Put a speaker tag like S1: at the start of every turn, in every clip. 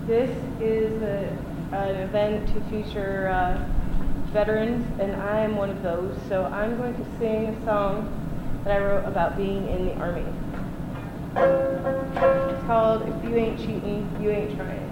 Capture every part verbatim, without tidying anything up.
S1: This is a, an event to feature uh, veterans, and I am one of those. So I'm going to sing a song that I wrote about being in the Army. It's called If You Ain't Cheatin', You Ain't Trying.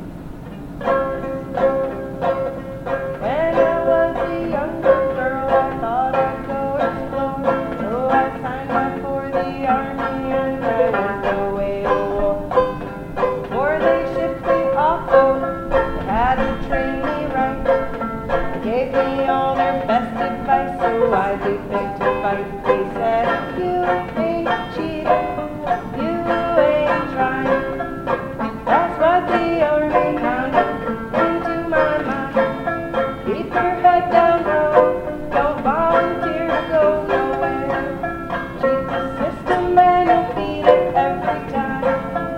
S1: When I was a younger girl, I thought I'd go explore. So I signed up for the Army and I went away to war. Before they shipped me off, though, they had to train me right. They gave me all their best advice, so I'd be fit to fight. They said, you ain't cheating, you ain't trying. That's what the Army pounded into my mind. Keep your head down low, don't volunteer to go nowhere. Cheat the system and you'll beat it every time.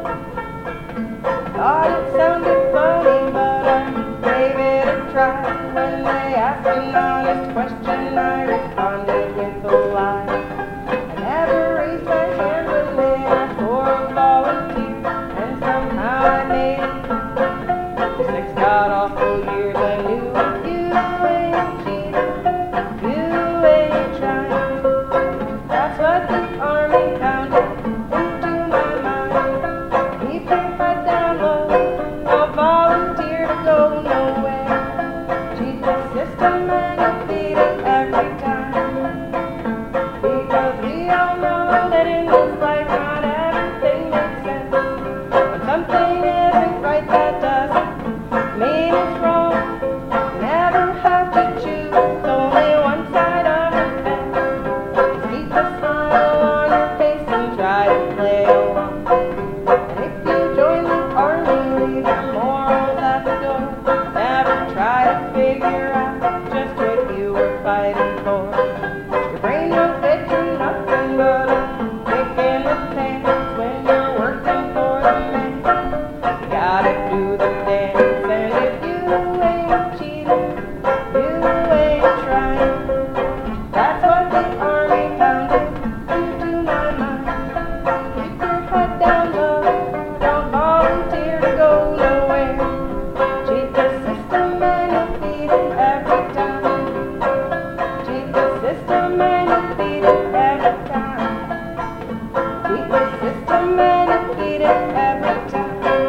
S1: Thought it sounded funny, but I gave it a try. When they asked an honest question, I responded with a lie. I never raised my hand when they asked for a volunteer, and somehow I made it. The six god awful years I knew you ain't cheating, you ain't trying. That's what the Army pounded into my mind. Keep your head down low, don't volunteer to go nowhere. Cheat the system and you'll beat it every time. Because we all know that in this life not everything makes sense. When something isn't right, that doesn't mean it's wrong. You never have to choose only one side of the fence. Just keep a smile on your face and try to play along. And if you join the Army, leave your morals at the door. Never try to figure out just what you were fighting for. Your brain will get you nothing but a kick in the pants when you're working for the man. You gotta do the dance, and if you ain't cheating, you ain't trying. That's what the Army pounded into my mind. Keep your head down low, don't volunteer to go nowhere. Cheat the system and you'll beat it every time. Cheat the system and you'll beat it every time. Cheat the system and you'll beat it every time.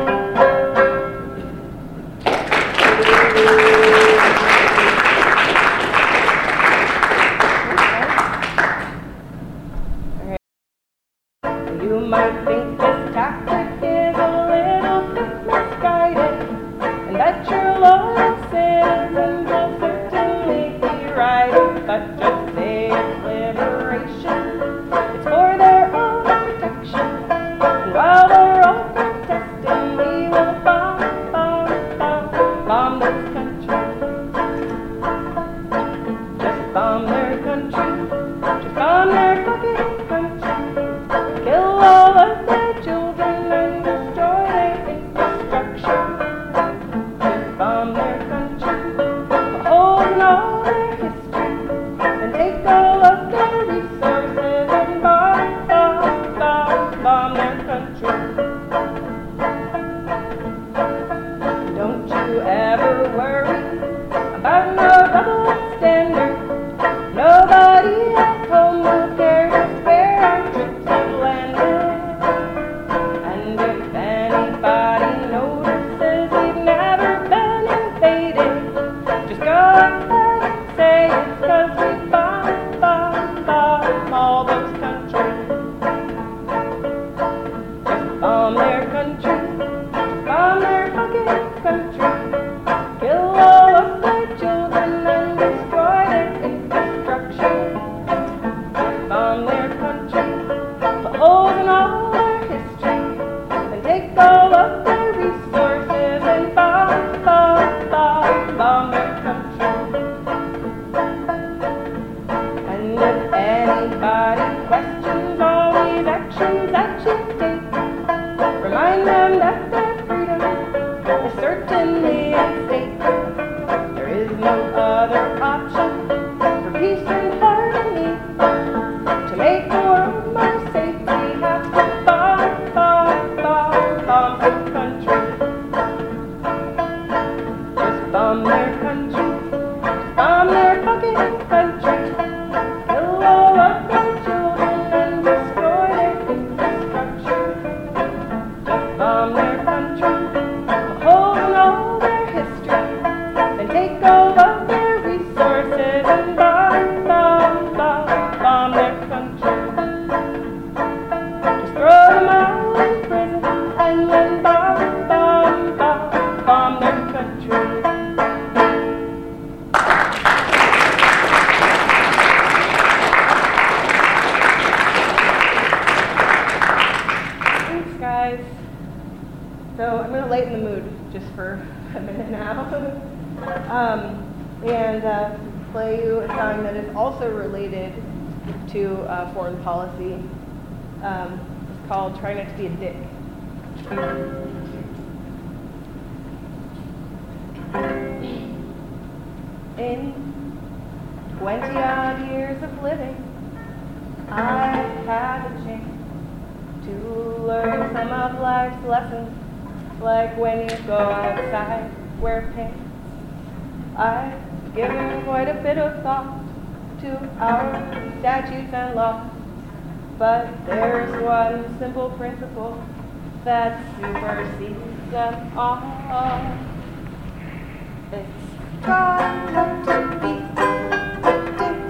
S1: You might think this tactic is a little bit misguided, and that your loyal citizens will certainly be right. But just say it's liberation, it's for their own protection. And while they're all protesting, we will bomb, bomb, bomb, bomb this country. Just bomb their country, just bomb their fucking country. Kill all of their children and destroy their infrastructure. Just bomb their country, put holes in all their history, and take all of their resources and bomb, bomb, bomb, bomb their country. Don't you ever worry about no double standard. Nobody at home will care just where our troops have landed. And if anybody notices we've never been invaded, just go ahead and say it's 'cause we bomb, bomb, bomb all those countries. Just bomb their country, just bomb their fucking country. Kill all of their children and destroy their infrastructure. Just bomb their country, put holes in all their history, and take all of their resources and bomb, bomb, bomb, bomb their country. And if anybody questions all these actions that you take, remind them that their freedom is certainly at stake. There is no other option for peace and harmony. To make the world more safe, we have to bomb, bomb, bomb, bomb the country. just for a minute now, um, and uh, play you a song that is also related to uh, foreign policy. Um, it's called Try Not to Be a Dick. In twenty odd years of living, I've had a chance to learn some of life's lessons, like when you go outside, wear pants. I've given quite a bit of thought to our statutes and laws, but there's one simple principle that supersedes them all. It's try not to be a dick.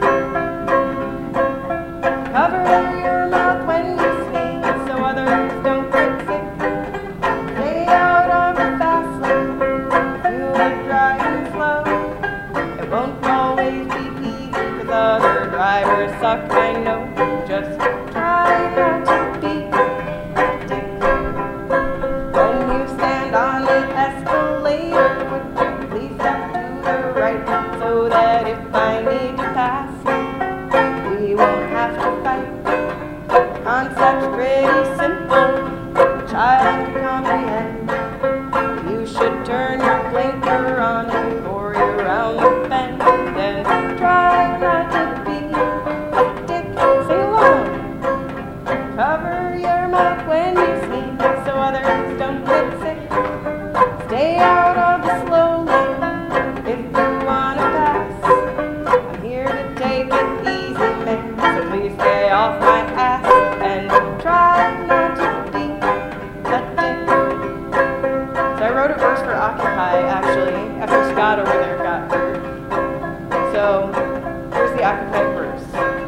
S1: Cover your mouth when you sneeze so others don't get sick. Stay out of the fast lane, you are driving slow. It won't always be easy cause other drivers suck, I know. Just try not to be a dick. When you stand on the escalator, would you please step to the right so that if I need to pass, we won't have to fight. The concept's pretty simple, a child can comprehend. You should turn your blinker on before you're around the bend. Then try not to be a dick. Sing along. Cover your mouth when you sneeze so others don't get sick. Stay out of the slow lane if you want to pass. I'm here to take it easy, man, so please stay off my ass and try not to be a dick. So I wrote a verse for Occupy, actually, after Scott over there got hurt. So here's the Occupy verse.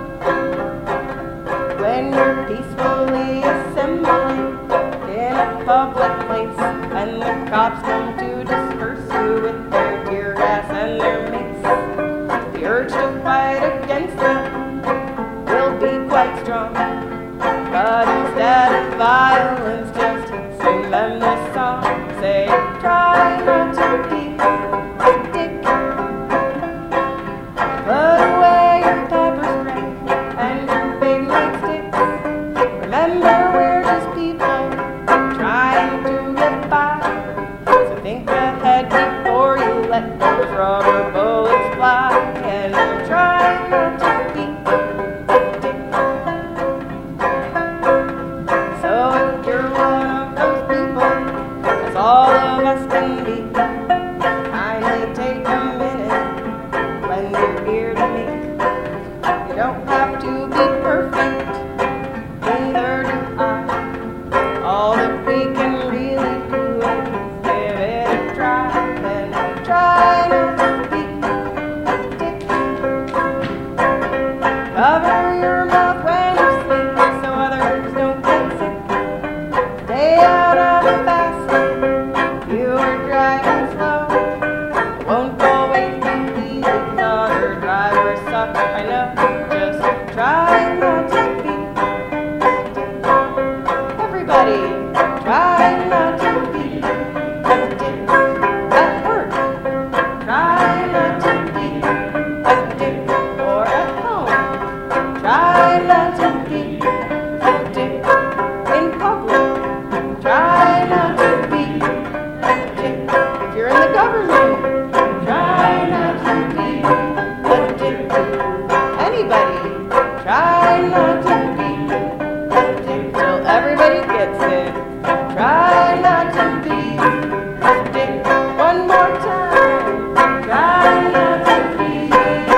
S1: When you're peacefully assembling in a public place and the cops come to disperse you with their tear gas and their mace, the urge to fight against them will be quite strong. But instead of violence, just sing them this song. Say, try not to be a dick. Put away your pepper spray and your big nightsticks. Remember, we're just people trying to get by. So think ahead before you let those rubber bullets fly. And try not to be a dick. So if you're one of those people, as all of us can be, kindly take a minute when you're here to me. You don't have to be perfect, neither do I. All that we can really do is give it a try, and try not to be a dick. Cover your mouth when you sleep so others don't get sick. Stay out of the fast lane, you are driving slow. It won't always be easy cause other drivers suck, I know. Just try not to be a dick. Everybody, try not to be a dick. At work, try not to be a dick. Or at home, try not to be a dick. In public, try not to be a dick. If you're in the government, try not to be a dick. Anybody, try not to be a dick till everybody gets it. Try not to be a dick. One more time. Try not to be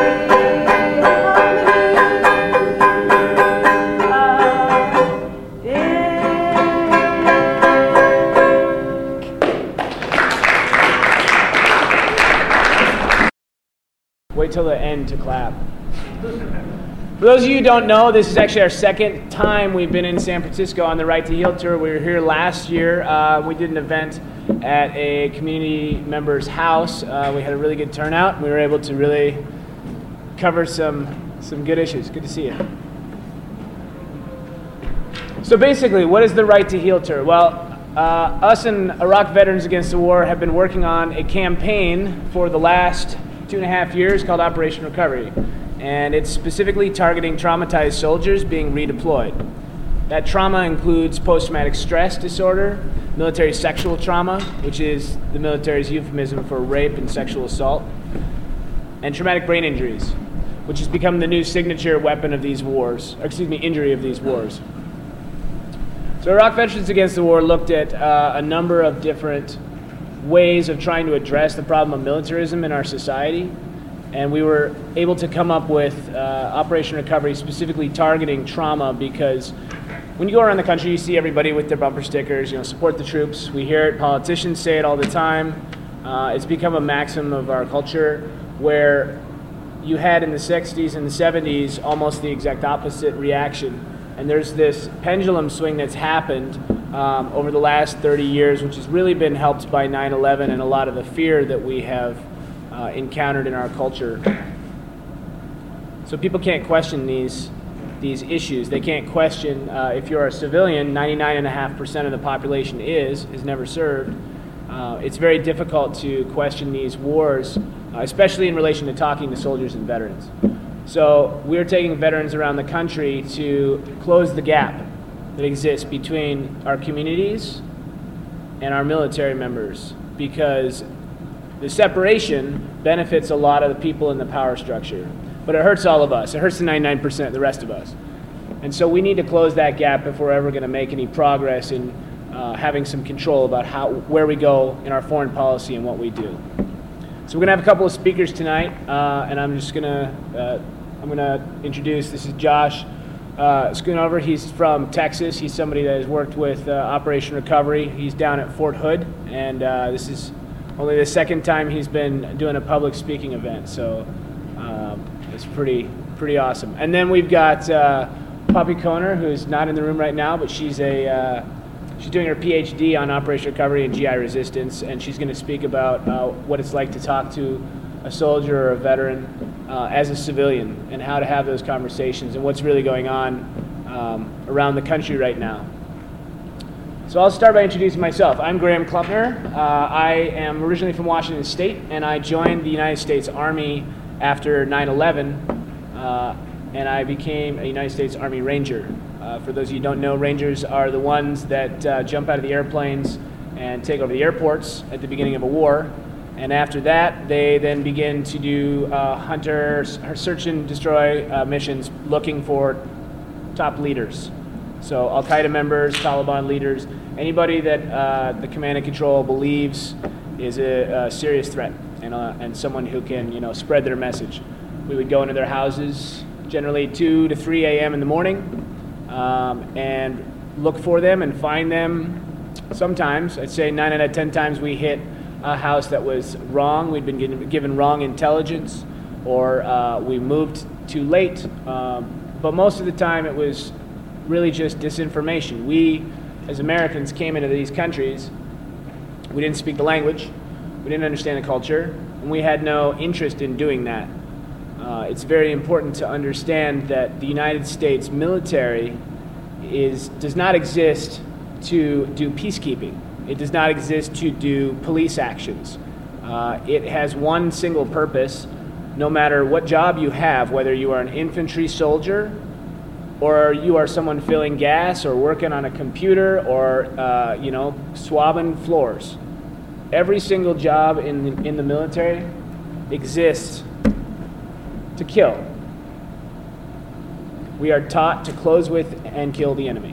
S2: Wait till the end to clap. For those of you who don't know, this is actually our second time we've been in San Francisco on the Right to Heal tour. We were here last year. Uh, we did an event at a community member's house. Uh, we had a really good turnout. We were able to really cover some, some good issues. Good to see you. So basically, what is the Right to Heal tour? Well, Uh, us and Iraq Veterans Against the War have been working on a campaign for the last two and a half years called Operation Recovery. And it's specifically targeting traumatized soldiers being redeployed. That trauma includes post-traumatic stress disorder, military sexual trauma, which is the military's euphemism for rape and sexual assault, and traumatic brain injuries, which has become the new signature weapon of these wars, or excuse me, injury of these wars. So Iraq Veterans Against the War looked at uh, a number of different ways of trying to address the problem of militarism in our society, and we were able to come up with uh, Operation Recovery specifically targeting trauma, because when you go around the country, you see everybody with their bumper stickers, you know, support the troops. We hear it, politicians say it all the time. Uh, it's become a maxim of our culture, where you had in the sixties and the seventies almost the exact opposite reaction. And there's this pendulum swing that's happened um, over the last thirty years, which has really been helped by nine eleven and a lot of the fear that we have uh, encountered in our culture. So people can't question these these issues. They can't question uh, if you're a civilian, ninety-nine point five percent of the population is, is never served. Uh, it's very difficult to question these wars, uh, especially in relation to talking to soldiers and veterans. So we're taking veterans around the country to close the gap that exists between our communities and our military members, because the separation benefits a lot of the people in the power structure, but it hurts all of us. It hurts the ninety-nine percent of the rest of us. And so we need to close that gap if we're ever going to make any progress in uh, having some control about how, where we go in our foreign policy and what we do. So we're going to have a couple of speakers tonight, uh, and I'm just going to uh, I'm going to introduce. This is Josh uh, Schoonover. He's from Texas. He's somebody that has worked with uh, Operation Recovery. He's down at Fort Hood, and uh, this is only the second time he's been doing a public speaking event. So um, it's pretty pretty awesome. And then we've got uh, Poppy Koner, who's not in the room right now, but she's a uh, she's doing her P H D on Operation Recovery and G I resistance, and she's going to speak about uh, what it's like to talk to a soldier or a veteran uh, as a civilian, and how to have those conversations and what's really going on um, around the country right now. So I'll start by introducing myself. I'm Graham Klumpner. Uh, I am originally from Washington State, and I joined the United States Army after nine eleven, uh, and I became a United States Army Ranger. Uh, for those of you who don't know, Rangers are the ones that uh, jump out of the airplanes and take over the airports at the beginning of a war. And after that, they then begin to do uh, hunter, search and destroy uh, missions looking for top leaders. So Al-Qaeda members, Taliban leaders, anybody that uh, the command and control believes is a, a serious threat, and, uh, and someone who can, you know, spread their message. We would go into their houses, generally two to three a.m. in the morning, um, and look for them and find them. Sometimes, I'd say nine out of ten times, we hit a house that was wrong. We'd been given, given wrong intelligence, or uh, we moved too late. Um, but most of the time it was really just disinformation. We, as Americans, came into these countries. We didn't speak the language. We didn't understand the culture, and we had no interest in doing that. Uh, it's very important to understand that the United States military is does not exist to do peacekeeping. It does not exist to do police actions. Uh, it has one single purpose, no matter what job you have, whether you are an infantry soldier or you are someone filling gas or working on a computer or uh, you know, swabbing floors. Every single job in the, in the military exists to kill. We are taught to close with and kill the enemy.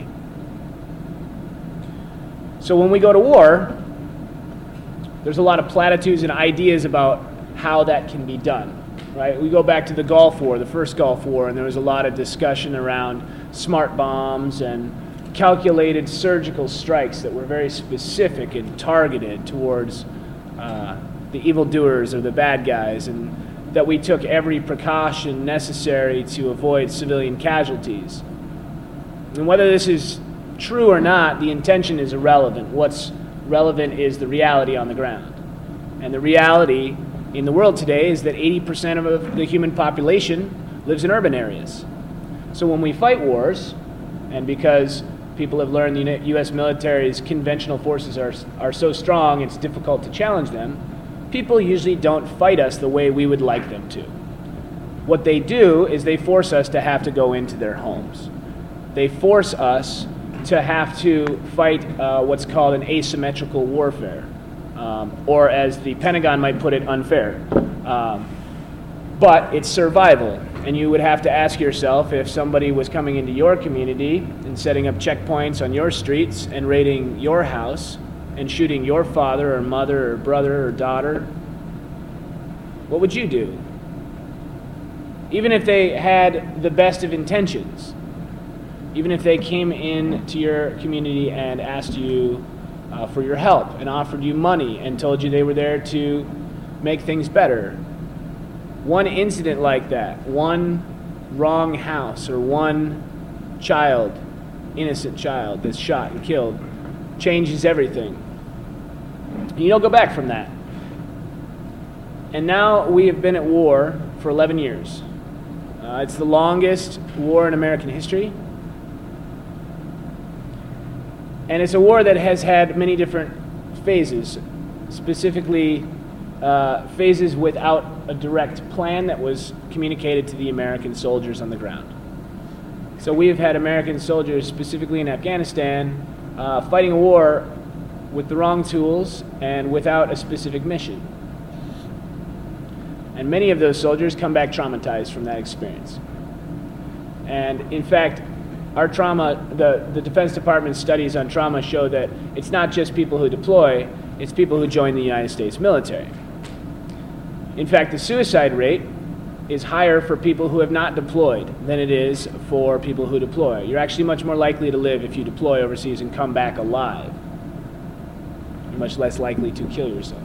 S2: So when we go to war, there's a lot of platitudes and ideas about how that can be done, right? We go back to the Gulf War, the first Gulf War, and there was a lot of discussion around smart bombs and calculated surgical strikes that were very specific and targeted towards uh, the evildoers or the bad guys, and that we took every precaution necessary to avoid civilian casualties. And whether this is true or not, the intention is irrelevant. What's relevant is the reality on the ground. And the reality in the world today is that eighty percent of the human population lives in urban areas. So when we fight wars, and because people have learned the U S military's conventional forces are, are so strong it's difficult to challenge them. People usually don't fight us the way we would like them to. What they do is they force us to have to go into their homes. They force us to have to fight uh, what's called an asymmetrical warfare, um, or as the Pentagon might put it, unfair. Um, but it's survival, and you would have to ask yourself if somebody was coming into your community and setting up checkpoints on your streets and raiding your house and shooting your father or mother or brother or daughter, what would you do? Even if they had the best of intentions, even if they came into your community and asked you uh, for your help and offered you money and told you they were there to make things better, one incident like that, one wrong house or one child, innocent child that's shot and killed, changes everything. And you don't go back from that. And now we have been at war for eleven years. Uh, it's the longest war in American history. And it's a war that has had many different phases, specifically uh, phases without a direct plan that was communicated to the American soldiers on the ground. So we have had American soldiers, specifically in Afghanistan, uh, fighting a war with the wrong tools and without a specific mission. And many of those soldiers come back traumatized from that experience. And in fact, our trauma, the, the Defense Department's studies on trauma show that it's not just people who deploy, it's people who join the United States military. In fact, the suicide rate is higher for people who have not deployed than it is for people who deploy. You're actually much more likely to live if you deploy overseas and come back alive. You're much less likely to kill yourself.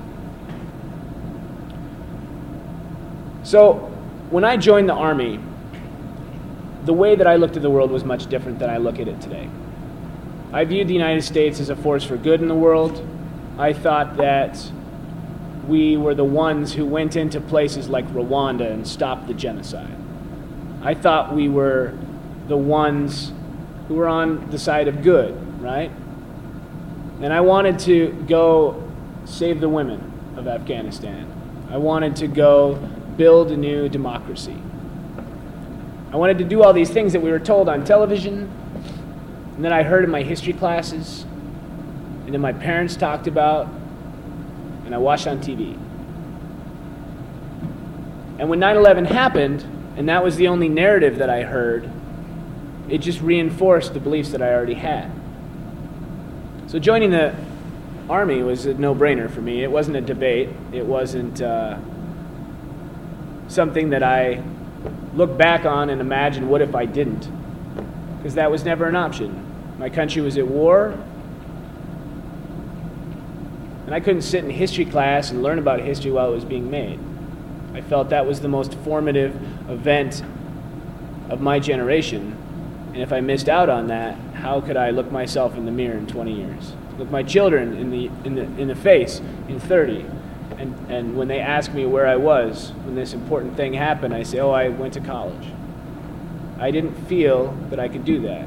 S2: So, when I joined the Army, the way that I looked at the world was much different than I look at it today. I viewed the United States as a force for good in the world. I thought that we were the ones who went into places like Rwanda and stopped the genocide. I thought we were the ones who were on the side of good, right? And I wanted to go save the women of Afghanistan. I wanted to go build a new democracy. I wanted to do all these things that we were told on television, and then I heard in my history classes, and then my parents talked about, and I watched on T V. And when nine eleven happened, and that was the only narrative that I heard, it just reinforced the beliefs that I already had. So joining the Army was a no-brainer for me. It wasn't a debate. It wasn't uh, something that I look back on and imagine, what if I didn't? Because that was never an option. My country was at war, and I couldn't sit in history class and learn about history while it was being made. I felt that was the most formative event of my generation, and if I missed out on that, how could I look myself in the mirror in twenty years? Look my children in the in the in the face in thirty? And, and when they ask me where I was when this important thing happened, I say, oh, I went to college. I didn't feel that I could do that.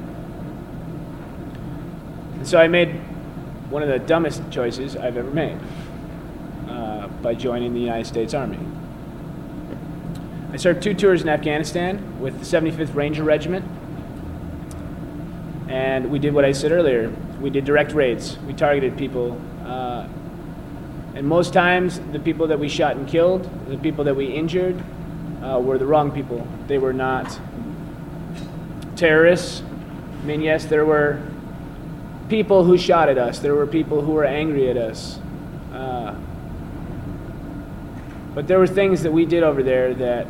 S2: And so I made one of the dumbest choices I've ever made uh, by joining the United States Army. I served two tours in Afghanistan with the seventy-fifth Ranger Regiment, and we did what I said earlier. We did direct raids. We targeted people. Uh, And most times, the people that we shot and killed, the people that we injured, uh, were the wrong people. They were not terrorists. I mean, yes, there were people who shot at us. There were people who were angry at us. Uh, but there were things that we did over there that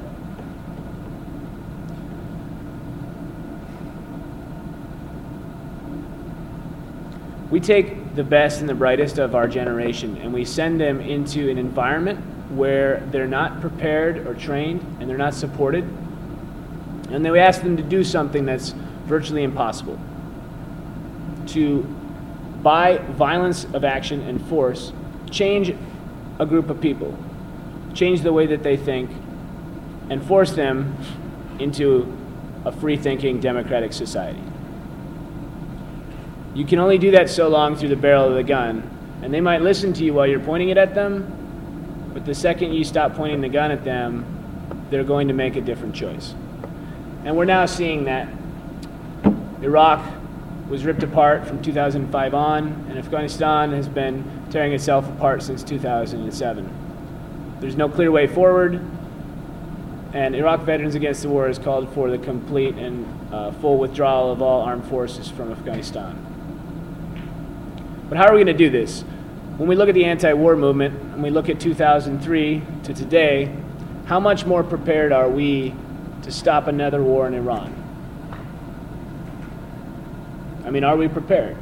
S2: we take the best and the brightest of our generation, and we send them into an environment where they're not prepared or trained, and they're not supported, and then we ask them to do something that's virtually impossible. To, by violence of action and force, change a group of people, change the way that they think, and force them into a free-thinking democratic society. You can only do that so long through the barrel of the gun, and they might listen to you while you're pointing it at them, but the second you stop pointing the gun at them, they're going to make a different choice. And we're now seeing that. Iraq was ripped apart from two thousand five on, and Afghanistan has been tearing itself apart since two thousand seven. There's no clear way forward, and Iraq Veterans Against the War has called for the complete and uh, full withdrawal of all armed forces from Afghanistan. But how are we going to do this? When we look at the anti-war movement, and we look at two thousand three to today, how much more prepared are we to stop another war in Iran? I mean, are we prepared?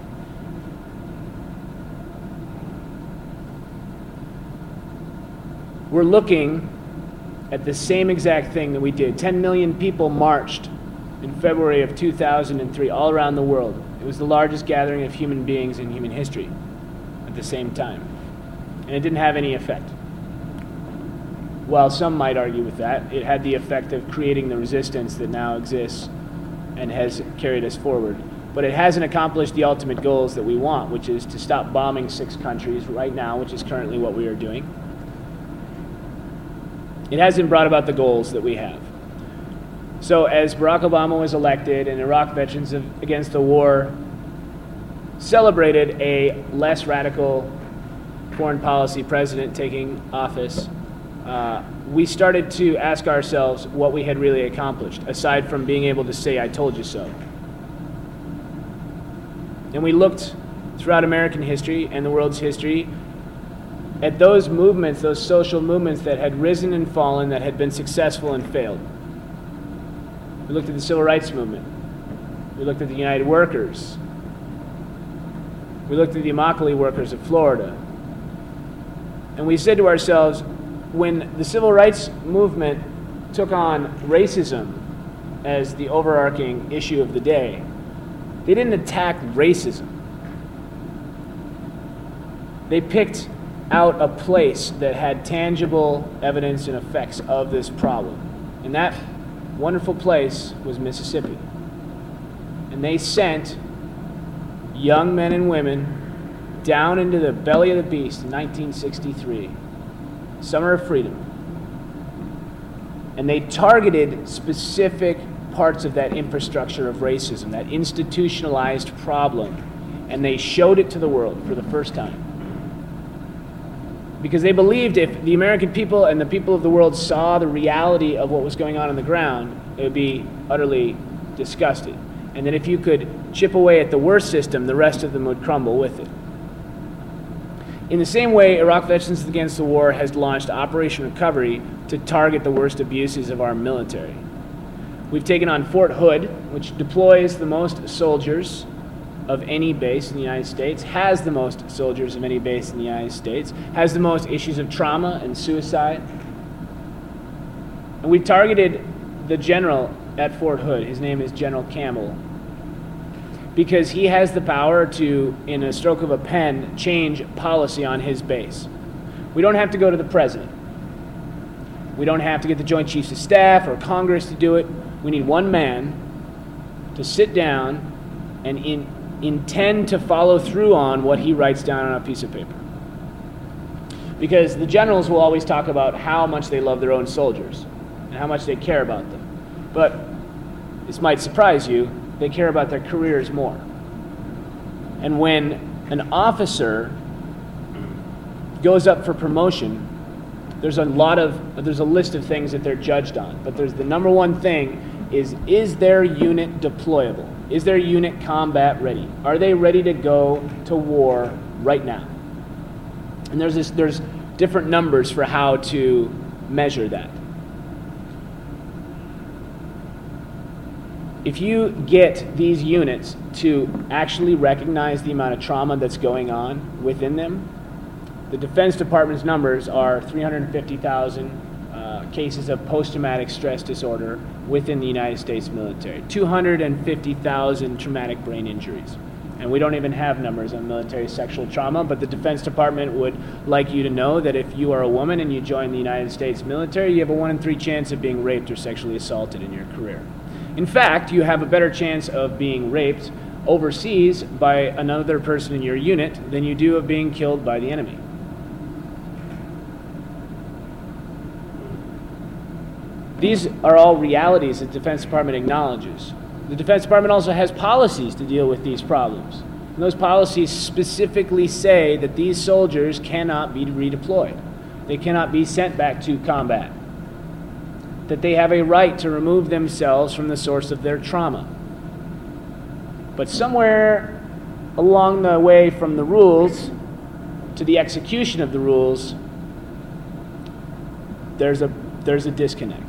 S2: We're looking at the same exact thing that we did. ten million people marched in February of two thousand three all around the world. It was the largest gathering of human beings in human history at the same time. And it didn't have any effect. While some might argue with that, it had the effect of creating the resistance that now exists and has carried us forward. But it hasn't accomplished the ultimate goals that we want, which is to stop bombing six countries right now, which is currently what we are doing. It hasn't brought about the goals that we have. So as Barack Obama was elected and Iraq Veterans Against the War celebrated a less radical foreign policy president taking office, uh, we started to ask ourselves what we had really accomplished, aside from being able to say, "I told you so." And we looked throughout American history and the world's history at those movements, those social movements that had risen and fallen, that had been successful and failed. We looked at the Civil Rights Movement. We looked at the United Workers. We looked at the Immokalee workers of Florida. And we said to ourselves, when the Civil Rights Movement took on racism as the overarching issue of the day, they didn't attack racism. They picked out a place that had tangible evidence and effects of this problem. And that wonderful place was Mississippi. And they sent young men and women down into the belly of the beast in nineteen sixty-three, Summer of Freedom. And they targeted specific parts of that infrastructure of racism, that institutionalized problem, and they showed it to the world for the first time. Because they believed if the American people and the people of the world saw the reality of what was going on on the ground, it would be utterly disgusted. And that if you could chip away at the worst system, the rest of them would crumble with it. In the same way, Iraq Veterans Against the War has launched Operation Recovery to target the worst abuses of our military. We've taken on Fort Hood, which deploys the most soldiers of any base in the United States, has the most soldiers of any base in the United States, has the most issues of trauma and suicide. And we targeted the general at Fort Hood. His name is General Campbell, because he has the power to, in a stroke of a pen, change policy on his base. We don't have to go to the president. We don't have to get the Joint Chiefs of Staff or Congress to do it. We need one man to sit down and in, intend to follow through on what he writes down on a piece of paper. Because the generals will always talk about how much they love their own soldiers and how much they care about them. But this might surprise you, they care about their careers more. And when an officer goes up for promotion, there's a lot of, there's a list of things that they're judged on. But there's the number one thing is, is their unit deployable? Is their unit combat ready? Are they ready to go to war right now? And there's this, there's different numbers for how to measure that. If you get these units to actually recognize the amount of trauma that's going on within them, the Defense Department's numbers are three hundred fifty thousand uh, cases of post-traumatic stress disorder within the United States military, two hundred fifty thousand traumatic brain injuries. And we don't even have numbers on military sexual trauma, but the Defense Department would like you to know that if you are a woman and you join the United States military, you have a one in three chance of being raped or sexually assaulted in your career. In fact, you have a better chance of being raped overseas by another person in your unit than you do of being killed by the enemy. These are all realities that the Defense Department acknowledges. The Defense Department also has policies to deal with these problems. And those policies specifically say that these soldiers cannot be redeployed. They cannot be sent back to combat. That they have a right to remove themselves from the source of their trauma. But somewhere along the way from the rules to the execution of the rules, there's a, there's a disconnect.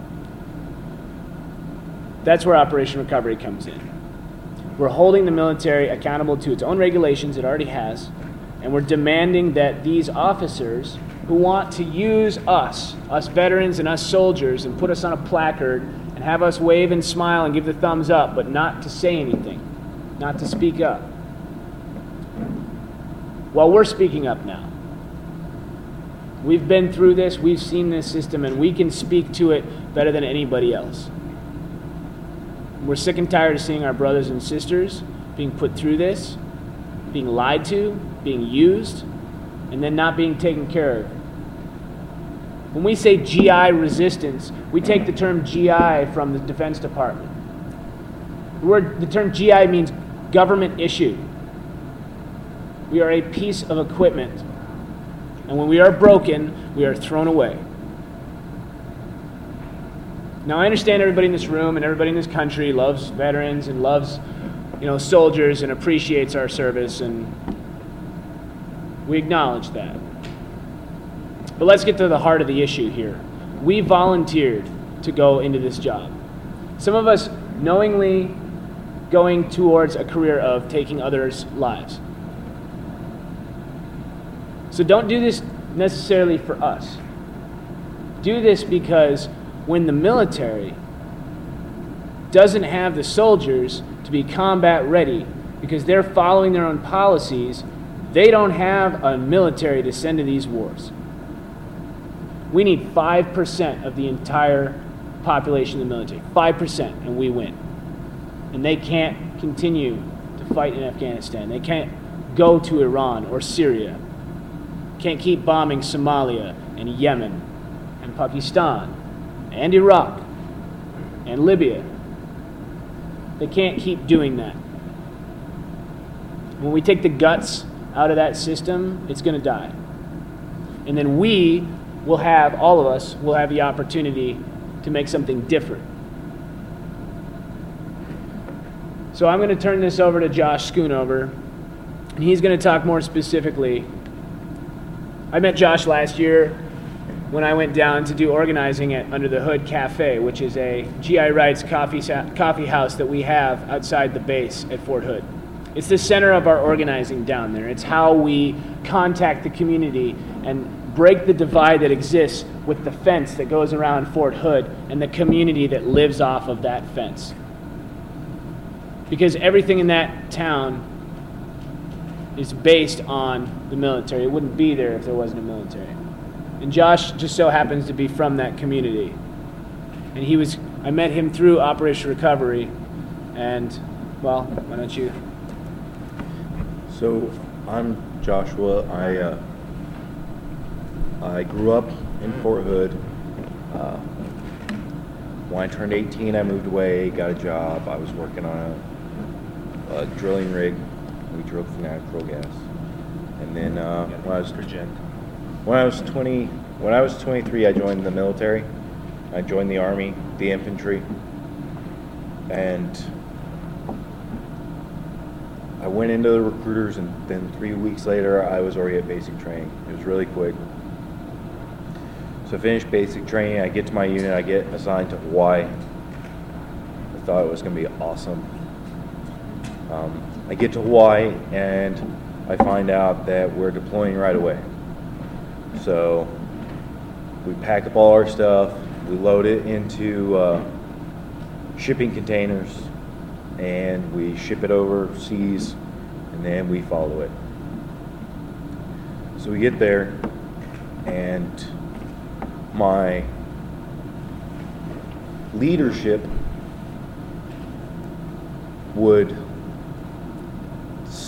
S2: That's where Operation Recovery comes in. We're holding the military accountable to its own regulations it already has, and we're demanding that these officers who want to use us, us veterans and us soldiers, and put us on a placard and have us wave and smile and give the thumbs up, but not to say anything, not to speak up. Well, we're speaking up now. We've been through this, we've seen this system, and we can speak to it better than anybody else. We're sick and tired of seeing our brothers and sisters being put through this, being lied to, being used, and then not being taken care of. When we say G I resistance, we take the term G I from the Defense Department. The word, the term G I means government issue. We are a piece of equipment, and when we are broken, we are thrown away. Now, I understand everybody in this room and everybody in this country loves veterans and loves, you know, soldiers and appreciates our service, and we acknowledge that. But let's get to the heart of the issue here. We volunteered to go into this job. Some of us knowingly going towards a career of taking others' lives. So don't do this necessarily for us. Do this because when the military doesn't have the soldiers to be combat ready because they're following their own policies, they don't have a military to send to these wars. We need five percent of the entire population of the military. five percent, and we win. And they can't continue to fight in Afghanistan. They can't go to Iran or Syria. Can't keep bombing Somalia and Yemen and Pakistan and Iraq and Libya. They can't keep doing that. When we take the guts out of that system, it's going to die. And then we will have, all of us, will have the opportunity to make something different. So I'm going to turn this over to Josh Schoonover, and he's going to talk more specifically. I met Josh last year when I went down to do organizing at Under the Hood Cafe, which is a G I Rights coffee, coffee house that we have outside the base at Fort Hood. It's the center of our organizing down there. It's how we contact the community and break the divide that exists with the fence that goes around Fort Hood and the community that lives off of that fence. Because everything in that town is based on the military. It wouldn't be there if there wasn't a military. And Josh just so happens to be from that community. And he was, I met him through Operation Recovery, and, well, why don't you?
S3: So, I'm Joshua. I uh, I grew up in Fort Hood. Uh, when I turned eighteen, I moved away, got a job. I was working on a, a drilling rig. We drilled for natural gas. And then uh, when I was when I was twenty, when I was twenty-three, I joined the military. I joined the Army, the infantry, and I went into the recruiters, and then three weeks later, I was already at basic training. It was really quick. So I finished basic training, I get to my unit, I get assigned to Hawaii. I thought it was going to be awesome. Um, I get to Hawaii, and I find out that we're deploying right away. So we pack up all our stuff, we load it into uh, shipping containers, and we ship it overseas, and then we follow it. So we get there, and my leadership would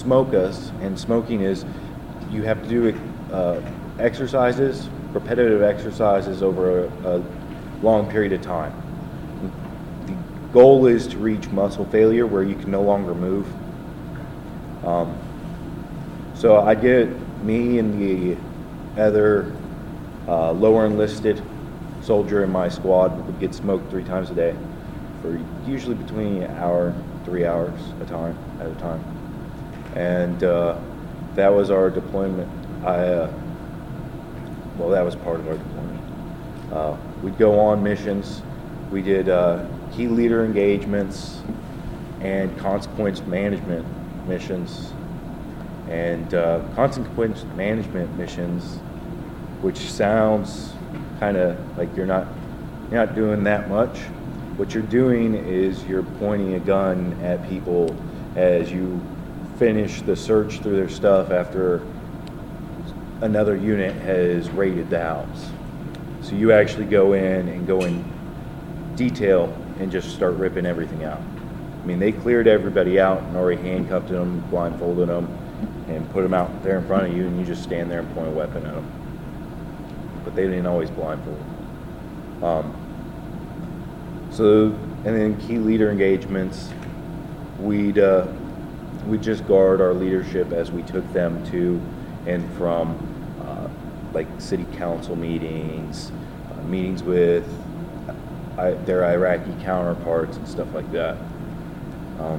S3: smoke us, and smoking is you have to do uh, exercises, repetitive exercises over a, a long period of time. The goal is to reach muscle failure where you can no longer move. Um, so I get me and the other uh, lower enlisted soldier in my squad would get smoked three times a day for usually between an hour, three hours a time at a time. And uh, that was our deployment. I, uh, well, that was part of our deployment. Uh, we'd go on missions. We did uh, key leader engagements and consequence management missions. And uh, consequence management missions, which sounds kind of like you're not you're not doing that much. What you're doing is you're pointing a gun at people as you finish the search through their stuff after another unit has raided the house. So you actually go in and go in detail and just start ripping everything out. I mean, they cleared everybody out and already handcuffed them, blindfolded them, and put them out there in front of you, and you just stand there and point a weapon at them. But they didn't always blindfold. Um, so, and then key leader engagements, we'd uh, we'd just guard our leadership as we took them to and from uh, like city council meetings, uh, meetings with I, their Iraqi counterparts and stuff like that. Um,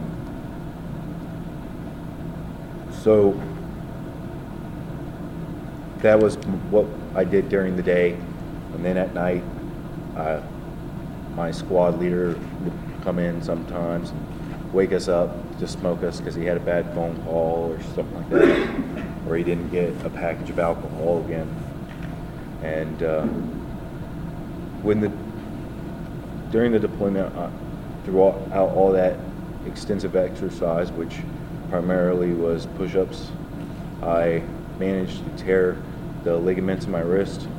S3: so that was what I did during the day, and then at night, uh, my squad leader would come in sometimes and wake us up to smoke us because he had a bad phone call or something like that, or he didn't get a package of alcohol again. And uh, when the during the deployment, uh, throughout all that extensive exercise, which primarily was push-ups, I managed to tear the ligaments in my wrist.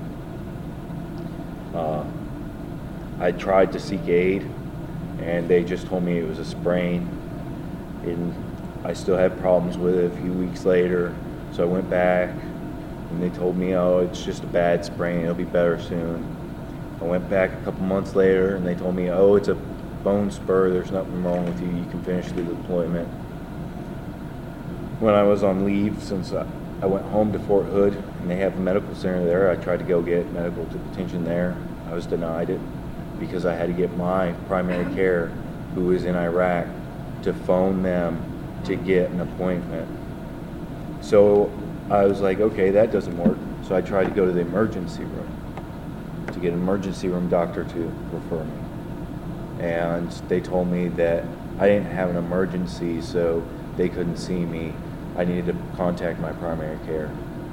S3: Uh, I tried to seek aid, and they just told me it was a sprain, and I still had problems with it a few weeks later. So I went back, and they told me, oh, it's just a bad sprain, it'll be better soon. I went back a couple months later, and they told me, oh, it's a bone spur, there's nothing wrong with you, you can finish the deployment. When I was on leave, since I, I went home to Fort Hood, and they have a medical center there, I tried to go get medical attention there. I was denied it because I had to get my primary care, who was in Iraq, to phone them to get an appointment. So I was like, okay, that doesn't work. So I tried to go to the emergency room to get an emergency room doctor to refer me. And they told me that I didn't have an emergency, so they couldn't see me. I needed to contact my primary care.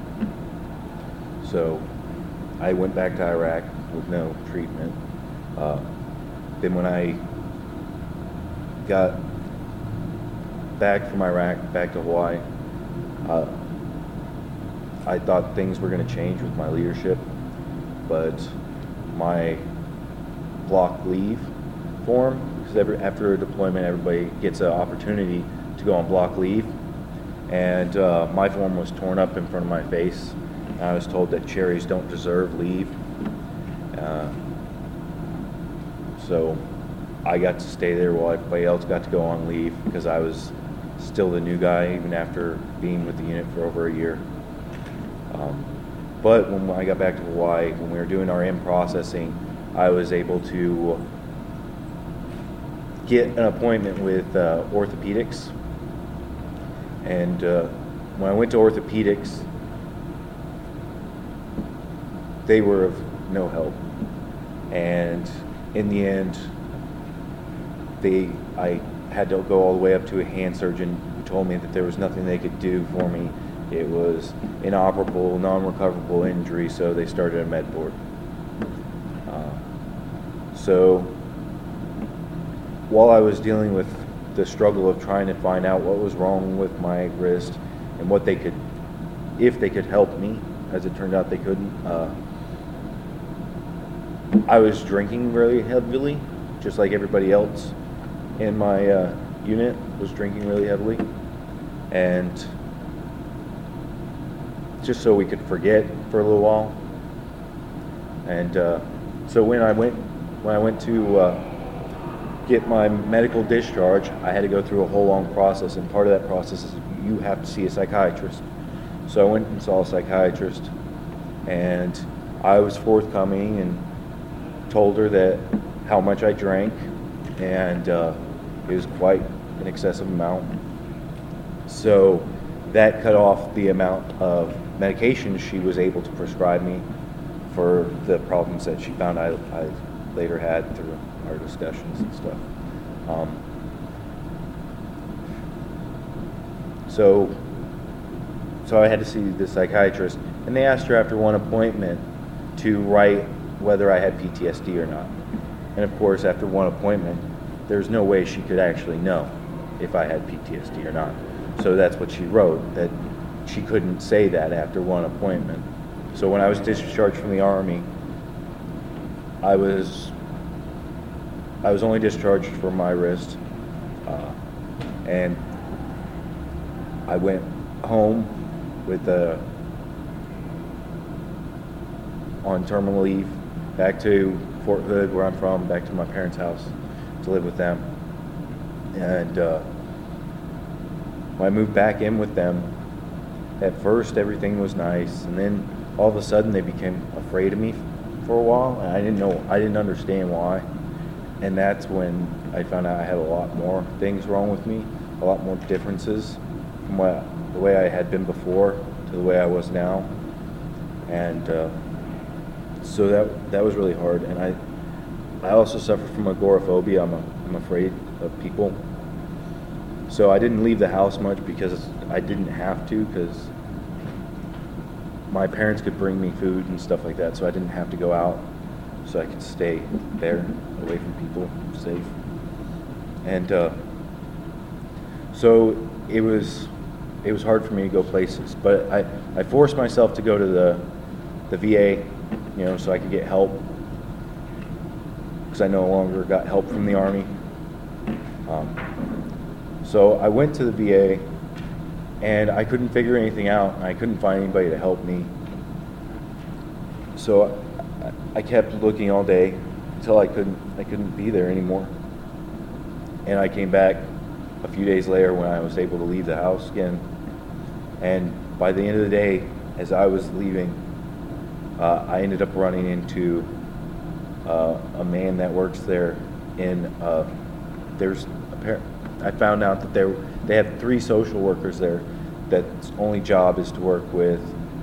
S3: So I went back to Iraq with no treatment. Uh, then when I got back from Iraq, back to Hawaii, uh, I thought things were going to change with my leadership, but my block leave form, because every, after a deployment, everybody gets an opportunity to go on block leave, and uh, my form was torn up in front of my face. And I was told that cherries don't deserve leave. Uh, so I got to stay there while everybody else got to go on leave, because I was still the new guy even after being with the unit for over a year. Um, but when I got back to Hawaii, when we were doing our in-processing, I was able to get an appointment with uh, orthopedics. And uh, when I went to orthopedics, they were of no help. And in the end, they I had to go all the way up to a hand surgeon who told me that there was nothing they could do for me. It was inoperable, non-recoverable injury, so they started a med board. Uh, so while I was dealing with the struggle of trying to find out what was wrong with my wrist and what they could, if they could help me, as it turned out they couldn't, uh, I was drinking really heavily, just like everybody else in my uh, unit was drinking really heavily. and just so we could forget for a little while. And uh, so when I went when I went to uh, get my medical discharge, I had to go through a whole long process, and part of that process is you have to see a psychiatrist. So I went and saw a psychiatrist, and I was forthcoming and told her that how much I drank, and uh, it was quite an excessive amount. So that cut off the amount of medication she was able to prescribe me for the problems that she found I, I later had through our discussions and stuff. Um, so, so I had to see the psychiatrist, and they asked her after one appointment to write whether I had P T S D or not. And of course, after one appointment, there's no way she could actually know if I had P T S D or not. So that's what she wrote, that she couldn't say that after one appointment. So when I was discharged from the Army, I was I was only discharged for my wrist, uh, and I went home with a on terminal leave back to Fort Hood, where I'm from, back to my parents' house to live with them. And uh, when I moved back in with them, at first everything was nice, and then all of a sudden they became afraid of me for a while, and I didn't know, I didn't understand why. And that's when I found out I had a lot more things wrong with me, a lot more differences from what, the way I had been before to the way I was now. And uh, so that that was really hard. And I I also suffer from agoraphobia. I'm, a, I'm afraid of people. So I didn't leave the house much because I didn't have to, because my parents could bring me food and stuff like that, so I didn't have to go out, so I could stay there, away from people, safe. And uh, so it was it was hard for me to go places, but I, I forced myself to go to the the V A, you know, so I could get help, because I no longer got help from the Army. Um, so I went to the V A, and I couldn't figure anything out, and I couldn't find anybody to help me. So I, I kept looking all day until I couldn't I couldn't be there anymore. And I came back a few days later when I was able to leave the house again. And by the end of the day, as I was leaving, uh, I ended up running into uh, a man that works there. In uh, there's a pair, I found out that there they have three social workers there that's only job is to work with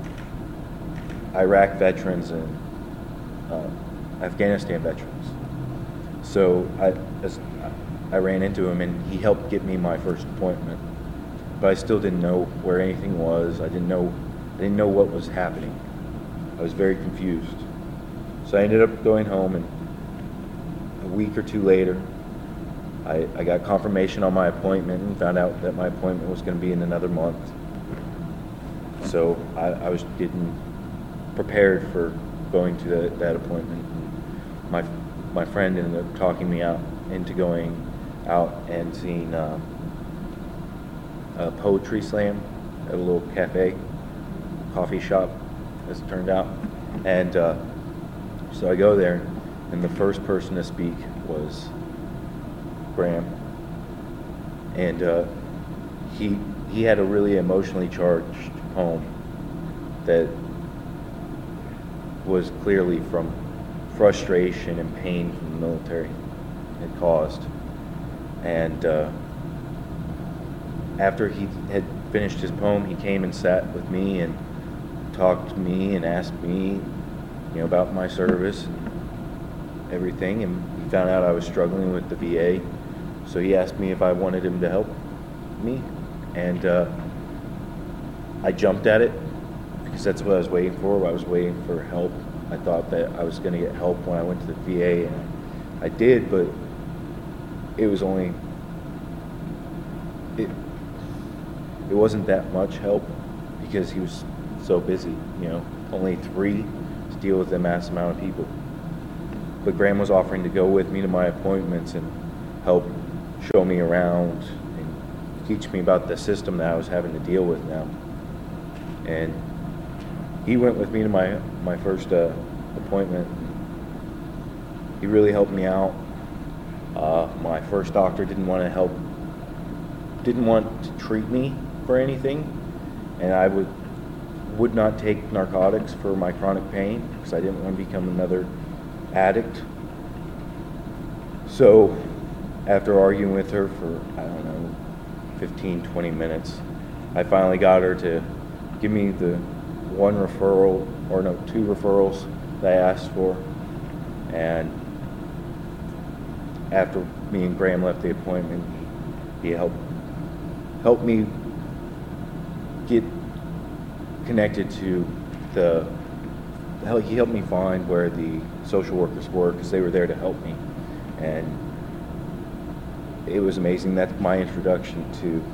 S3: Iraq veterans and uh, Afghanistan veterans. So I, as I ran into him, and he helped get me my first appointment, but I still didn't know where anything was. I didn't know, I didn't know what was happening. I was very confused. So I ended up going home, and a week or two later, I, I got confirmation on my appointment and found out that my appointment was going to be in another month. So I, I was getting prepared for going to the, that appointment. My my friend ended up talking me out into going out and seeing uh, a poetry slam at a little cafe, coffee shop, as it turned out. And uh, so I go there, and the first person to speak was Graham. And uh, he he had a really emotionally charged poem that was clearly from frustration and pain from the military had caused. And uh, after he had finished his poem, he came and sat with me and talked to me and asked me, you know, about my service and everything. And he found out I was struggling with the V A, so he asked me if I wanted him to help me. And uh, I jumped at it, because that's what I was waiting for. I was waiting for help. I thought that I was going to get help when I went to the V A, and I did, but it was only, it, it wasn't that much help, because he was so busy, you know, only three to deal with a mass amount of people. But Graham was offering to go with me to my appointments and help show me around and teach me about the system that I was having to deal with now. And he went with me to my my first uh, appointment. He really helped me out. Uh, my first doctor didn't want to help, didn't want to treat me for anything, and I would would not take narcotics for my chronic pain because I didn't want to become another addict. So after arguing with her for, I don't know, fifteen, twenty minutes, I finally got her to give me the one referral, or no, two referrals that I asked for. And after me and Graham left the appointment, he helped helped me get connected to the, he helped me find where the social workers were, because they were there to help me. And it was amazing. That's my introduction to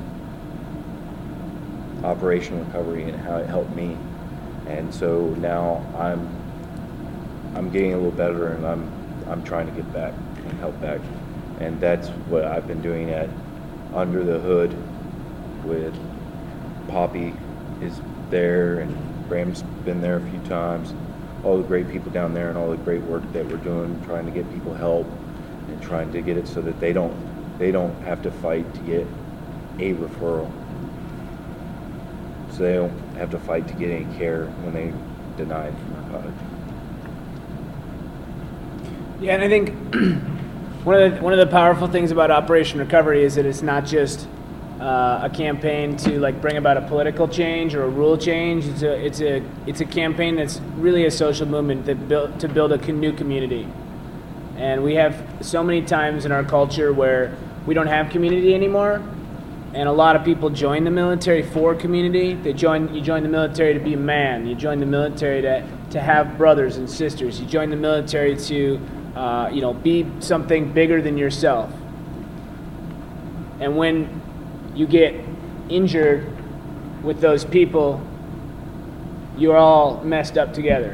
S3: Operation Recovery and how it helped me. And so now I'm I'm getting a little better, and I'm I'm trying to get back and help back. And that's what I've been doing at Under the Hood with Poppy is there, and Graham's been there a few times. All the great people down there and all the great work that we're doing, trying to get people help and trying to get it so that they don't they don't have to fight to get a referral. So they don't have to fight to get any care when they denied narcotics.
S2: Yeah, and I think one of the one of the powerful things about Operation Recovery is that it's not just uh, a campaign to like bring about a political change or a rule change. It's a it's a it's a campaign that's really a social movement that built to build a new community. And we have so many times in our culture where we don't have community anymore, and a lot of people join the military for community. They join you join the military to be a man. You join the military to to have brothers and sisters. You join the military to uh, you know be something bigger than yourself. And when you get injured with those people, you're all messed up together.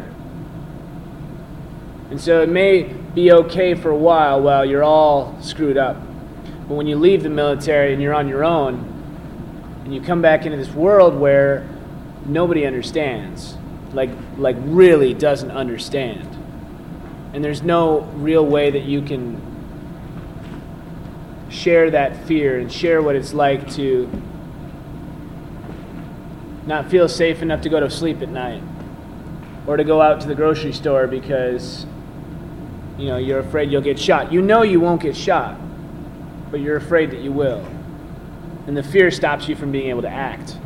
S2: And so it may be okay for a while while you're all screwed up. But when you leave the military and you're on your own, and you come back into this world where nobody understands, like like really doesn't understand, and there's no real way that you can share that fear and share what it's like to not feel safe enough to go to sleep at night, or to go out to the grocery store because you know you're afraid you'll get shot. You know you won't get shot, but you're afraid that you will. And the fear stops you from being able to act.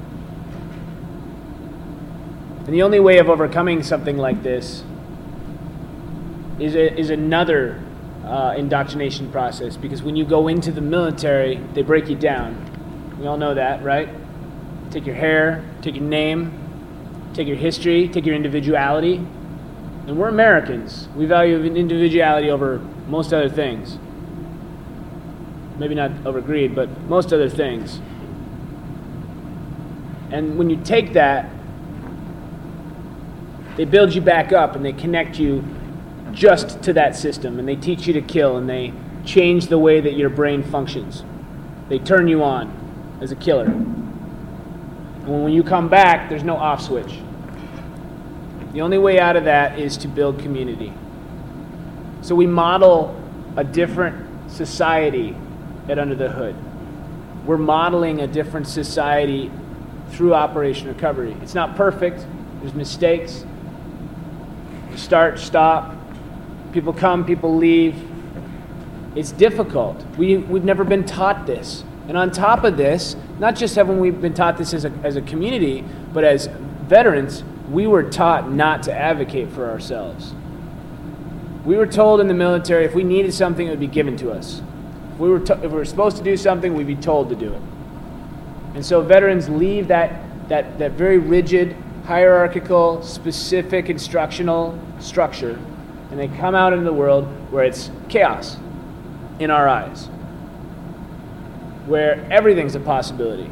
S2: And the only way of overcoming something like this is a, is another uh, indoctrination process. Because when you go into the military, they break you down. We all know that, right? Take your hair, take your name, take your history, take your individuality. And we're Americans. We value individuality over most other things. Maybe not over greed, but most other things. And when you take that, they build you back up and they connect you just to that system, and they teach you to kill, and they change the way that your brain functions. They turn you on as a killer. And when you come back, there's no off switch. The only way out of that is to build community. So we model a different society at Under the Hood. We're modeling a different society through Operation Recovery. It's not perfect. There's mistakes. You start, stop. People come, people leave. It's difficult. We, we've never been taught this. And on top of this, not just haven't we been taught this as a, as a community, but as veterans, we were taught not to advocate for ourselves. We were told in the military if we needed something, it would be given to us. If we were to, if we were supposed to do something, we'd be told to do it. And so veterans leave that that that very rigid, hierarchical, specific instructional structure, and they come out into the world where it's chaos in our eyes, where everything's a possibility.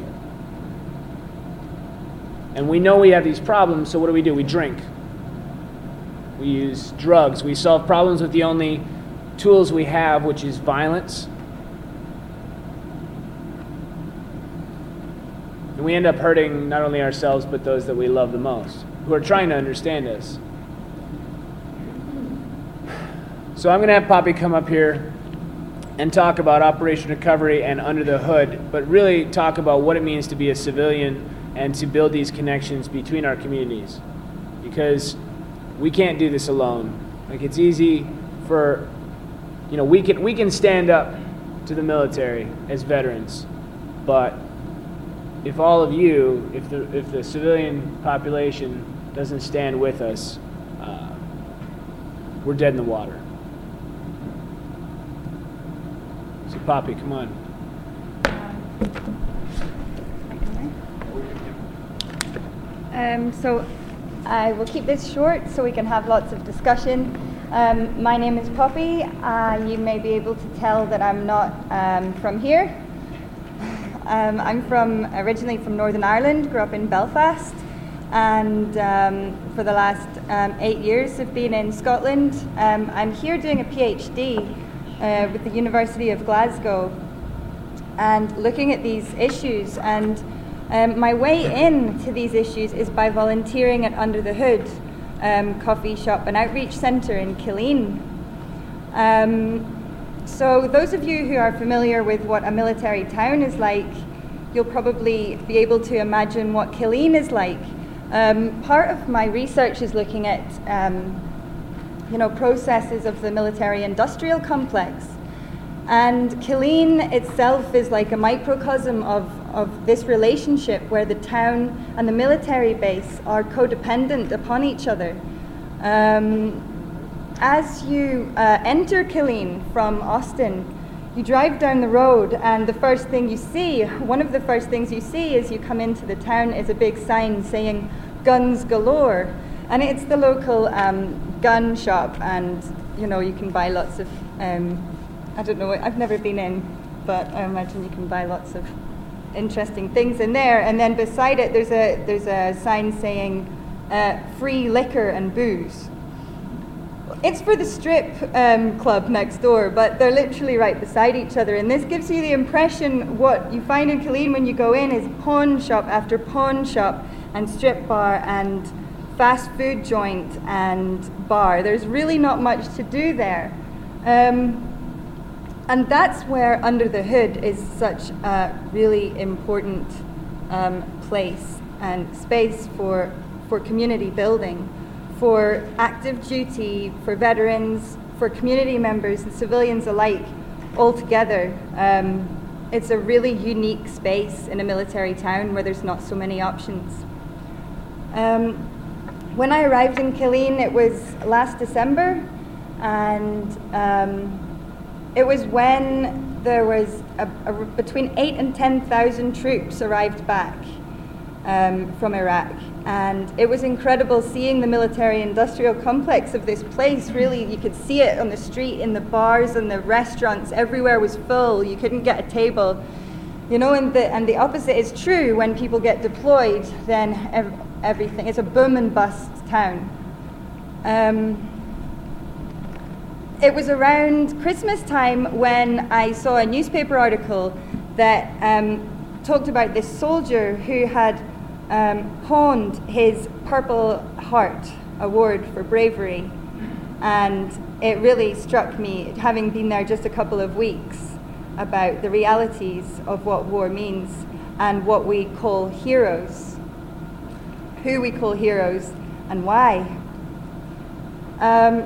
S2: And we know we have these problems, so what do we do? We drink. We use drugs. We solve problems with the only tools we have, which is violence. And we end up hurting not only ourselves, but those that we love the most, who are trying to understand us. So I'm going to have Poppy come up here and talk about Operation Recovery and Under the Hood, but really talk about what it means to be a civilian and to build these connections between our communities. Because we can't do this alone. Like, it's easy for, you know, we can we can stand up to the military as veterans, but if all of you, if the if the civilian population doesn't stand with us, uh, we're dead in the water. So, Poppy, come on.
S4: Um, so I will keep this short so we can have lots of discussion. Um, my name is Poppy. Uh, you may be able to tell that I'm not um, from here. Um, I'm from originally from Northern Ireland, grew up in Belfast, and um, for the last um, eight years have been in Scotland. Um, I'm here doing a PhD uh, with the University of Glasgow and looking at these issues, and um, my way in to these issues is by volunteering at Under the Hood um, coffee shop and outreach centre in Killeen. Um, So those of you who are familiar with what a military town is like, you'll probably be able to imagine what Killeen is like. Um, part of my research is looking at um, you know, processes of the military-industrial complex. And Killeen itself is like a microcosm of, of this relationship where the town and the military base are codependent upon each other. Um, As you uh, enter Killeen from Austin, you drive down the road, and the first thing you see, one of the first things you see as you come into the town is a big sign saying "Guns Galore," and it's the local um, gun shop, and you know you can buy lots of. Um, I don't know. I've never been in, but I imagine you can buy lots of interesting things in there. And then beside it, there's a there's a sign saying uh, "Free liquor and booze." It's for the strip um, club next door, but they're literally right beside each other. And this gives you the impression what you find in Killeen when you go in is pawn shop after pawn shop and strip bar and fast food joint and bar. There's really not much to do there. Um, and that's where Under the Hood is such a really important um, place and space for, for community building, for active duty, for veterans, for community members and civilians alike, all together. Um, it's a really unique space in a military town where there's not so many options. Um, when I arrived in Killeen, it was last December, and um, it was when there was a, a, between eight and ten thousand troops arrived back um, from Iraq. And it was incredible seeing the military-industrial complex of this place. Really, you could see it on the street, in the bars and the restaurants. Everywhere was full. You couldn't get a table. You know, and the, and the opposite is true. When people get deployed, then ev- everything, it's a boom and bust town. Um, it was around Christmas time when I saw a newspaper article that um, talked about this soldier who had Um, pawned his Purple Heart award for bravery, and it really struck me, having been there just a couple of weeks, about the realities of what war means and what we call heroes, who we call heroes and why. Um,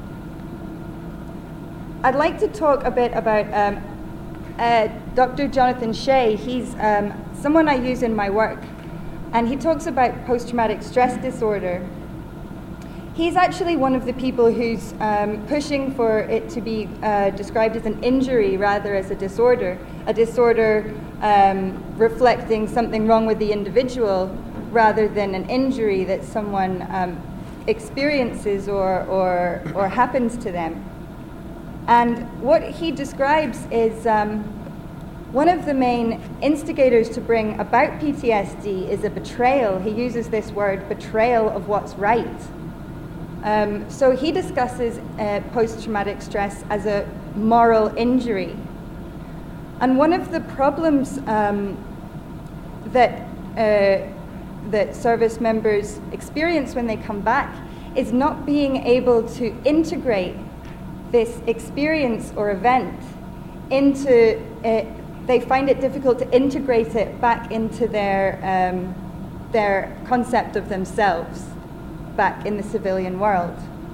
S4: I'd like to talk a bit about um, uh, Doctor Jonathan Shea. He's um, someone I use in my work. And he talks about post-traumatic stress disorder. He's actually one of the people who's um, pushing for it to be uh, described as an injury rather as a disorder, a disorder um, reflecting something wrong with the individual rather than an injury that someone um, experiences or, or, or happens to them. And what he describes is um, one of the main instigators to bring about P T S D is a betrayal. He uses this word, betrayal of what's right. Um, so he discusses uh, post-traumatic stress as a moral injury. And one of the problems um, that uh, that service members experience when they come back is not being able to integrate this experience or event into, uh, they find it difficult to integrate it back into their, um, their concept of themselves back in the civilian world.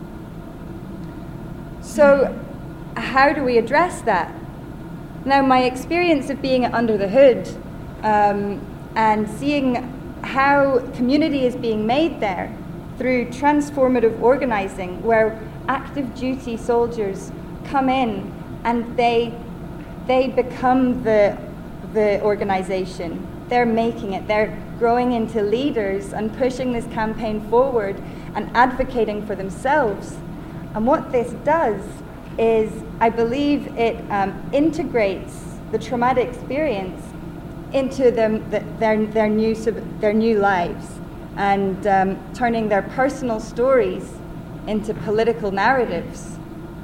S4: So how do we address that? Now, my experience of being Under the Hood um, and seeing how community is being made there through transformative organizing, where active duty soldiers come in and they they become the the organization. They're making it. They're growing into leaders and pushing this campaign forward and advocating for themselves. And what this does is, I believe, it um, integrates the traumatic experience into them, the, their their new their new lives, and um, turning their personal stories into political narratives.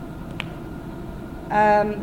S4: Um,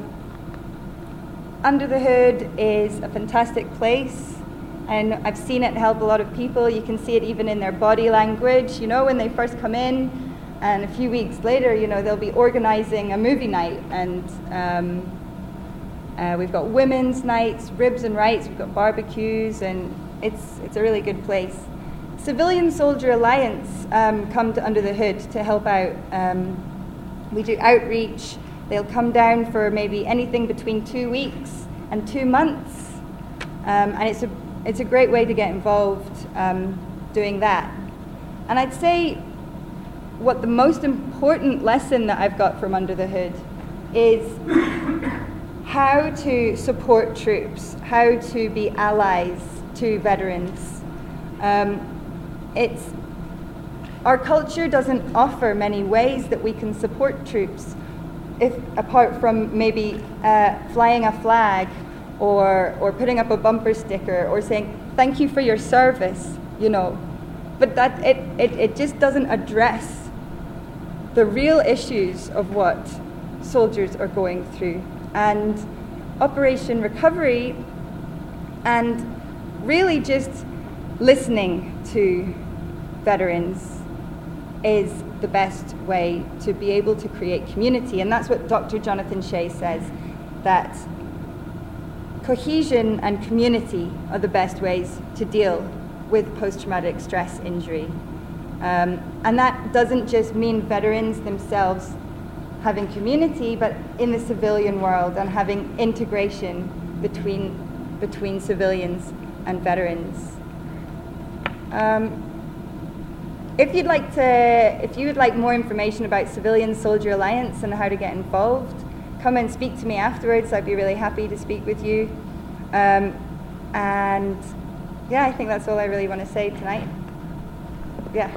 S4: Under the Hood is a fantastic place, and I've seen it help a lot of people. You can see it even in their body language. You know, when they first come in, and a few weeks later, you know, they'll be organizing a movie night, and um, uh, we've got women's nights, ribs and rights, we've got barbecues, and it's it's a really good place. Civilian Soldier Alliance um, come to Under the Hood to help out. Um, we do outreach. They'll come down for maybe anything between two weeks and two months, um, and it's a it's a great way to get involved um, doing that. And I'd say what the most important lesson that I've got from Under the Hood is how to support troops, how to be allies to veterans. Um, it's our culture doesn't offer many ways that we can support troops, if apart from maybe uh, flying a flag or or putting up a bumper sticker or saying thank you for your service, you know. But that it, it, it just doesn't address the real issues of what soldiers are going through. And Operation Recovery, and really just listening to veterans, is the best way to be able to create community. And that's what Doctor Jonathan Shea says, that cohesion and community are the best ways to deal with post-traumatic stress injury. Um, and that doesn't just mean veterans themselves having community, but in the civilian world and having integration between, between civilians and veterans. Um, If you'd like to, if you would like more information about Civilian Soldier Alliance and how to get involved, come and speak to me afterwards. I'd be really happy to speak with you. Um, and yeah, I think that's all I really want to say tonight. Yeah.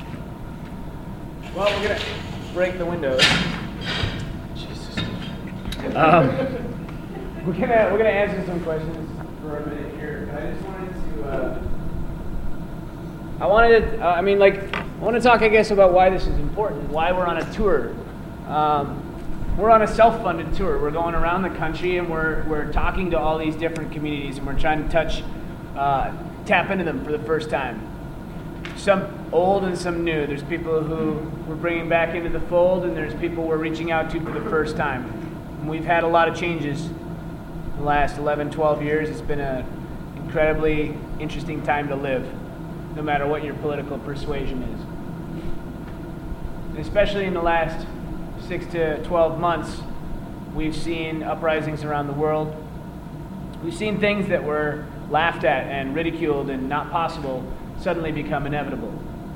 S2: Well, we're gonna break the windows. Jesus. Um, we're gonna we're gonna answer some questions for a minute here. I just wanted to. Uh, I wanted to, uh, I mean, like, I want to talk, I guess, about why this is important, why we're on a tour. Um, we're on a self-funded tour. We're going around the country, and we're we're talking to all these different communities, and we're trying to touch, uh, tap into them for the first time. Some old and some new. There's people who we're bringing back into the fold, and there's people we're reaching out to for the first time. And we've had a lot of changes in the last eleven, twelve years. It's been an incredibly interesting time to live, no matter what your political persuasion is. And especially in the last six to twelve months, we've seen uprisings around the world. We've seen things that were laughed at and ridiculed and not possible suddenly become inevitable.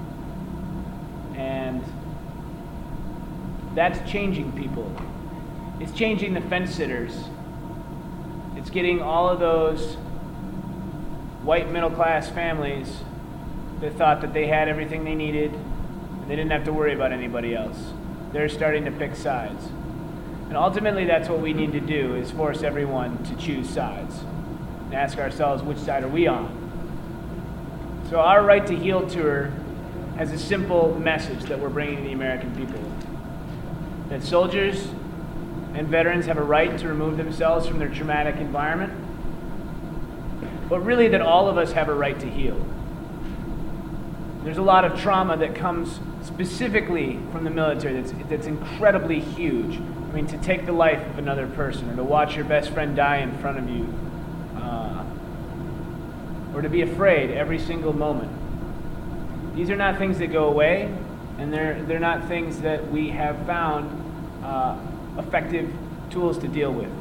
S2: And that's changing people. It's changing the fence sitters. It's getting all of those white middle-class families that thought that they had everything they needed and they didn't have to worry about anybody else. They're starting to pick sides. And ultimately, that's what we need to do, is force everyone to choose sides and ask ourselves, which side are we on? So our Right to Heal tour has a simple message that we're bringing to the American people. That soldiers and veterans have a right to remove themselves from their traumatic environment, but really that all of us have a right to heal. There's a lot of trauma that comes specifically from the military that's, that's incredibly huge. I mean, to take the life of another person, or to watch your best friend die in front of you, uh, or to be afraid every single moment. These are not things that go away, and they're, they're not things that we have found uh, effective tools to deal with.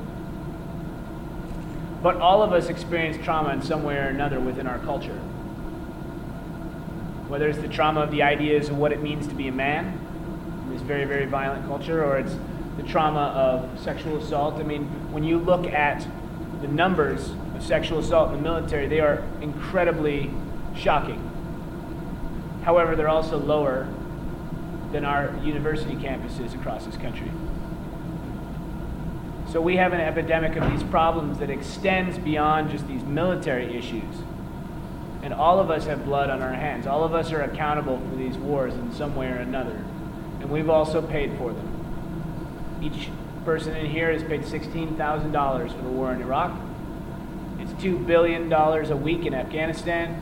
S2: But all of us experience trauma in some way or another within our culture. Whether it's the trauma of the ideas of what it means to be a man in this very, very violent culture, or it's the trauma of sexual assault. I mean, when you look at the numbers of sexual assault in the military, they are incredibly shocking. However, they're also lower than our university campuses across this country. So we have an epidemic of these problems that extends beyond just these military issues. And all of us have blood on our hands. All of us are accountable for these wars in some way or another. And we've also paid for them. Each person in here has paid sixteen thousand dollars for the war in Iraq. It's two billion dollars a week in Afghanistan.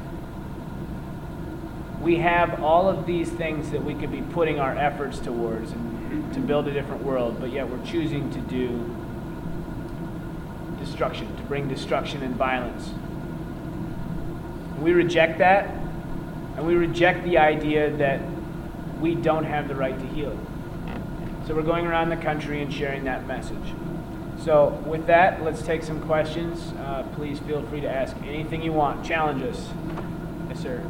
S2: We have all of these things that we could be putting our efforts towards and to build a different world, but yet we're choosing to do destruction, to bring destruction and violence. We reject that, and we reject the idea that we don't have the right to heal. So we're going around the country and sharing that message. So with that, let's take some questions. Uh, please feel free to ask anything you want. Challenge us. Yes, sir.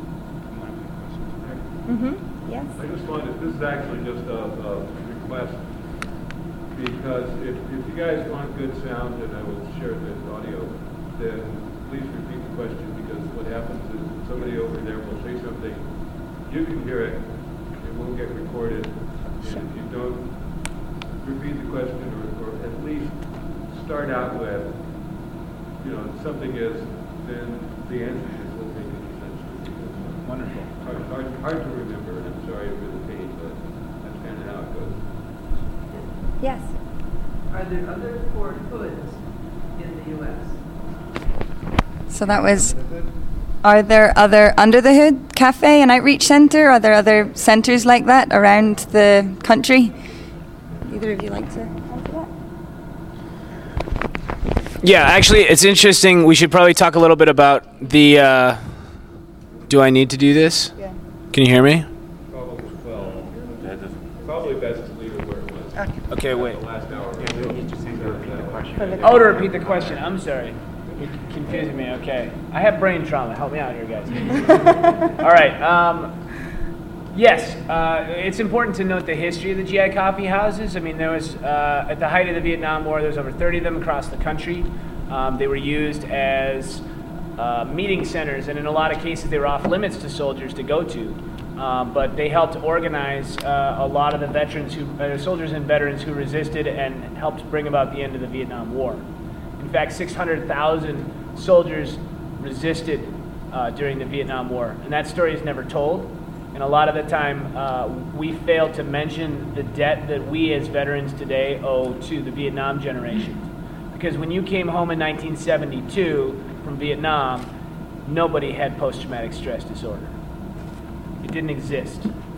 S4: Mm-hmm. Yes.
S5: I just wanted, this is actually just a, a request, because if, if you guys want good sound, and I will share the audio, then please repeat the question, because what happens is somebody over there will say something, you can hear it, it won't get recorded, and if you don't repeat the question, or, or at least start out with, you know, something is, then the answer just won't make any sense to you.
S2: Wonderful.
S5: Hard, hard, hard to remember, and I'm sorry for the pain, but that's kind of how it goes.
S4: Yes.
S6: Are there other Fort Hoods in the U S?
S4: So that was, are there other Under the Hood Cafe and Outreach Centre? Are there other centres like that around the country? Either of you like to answer that?
S2: Yeah, actually, it's interesting. We should probably talk a little bit about the, uh, do I need to do this?
S4: Yeah.
S2: Can you hear me?
S5: Probably, well, probably best to leave it where it was.
S4: Okay.
S2: Okay, wait.
S5: The last hour.
S2: Oh, to repeat the question. I'm sorry. You're confusing me. Okay. I have brain trauma. Help me out here, guys. All right. Um, yes, uh, it's important to note the history of the G I coffee houses. I mean, there was, uh, at the height of the Vietnam War, there was over thirty of them across the country. Um, they were used as uh, meeting centers, and in a lot of cases, they were off limits to soldiers to go to. Um, but they helped organize uh, a lot of the veterans, who, uh, soldiers and veterans who resisted and helped bring about the end of the Vietnam War. In fact, six hundred thousand soldiers resisted uh, during the Vietnam War, and that story is never told. And a lot of the time, uh, we fail to mention the debt that we as veterans today owe to the Vietnam generation. Because when you came home in nineteen seventy-two from Vietnam, nobody had post-traumatic stress disorder. It didn't exist.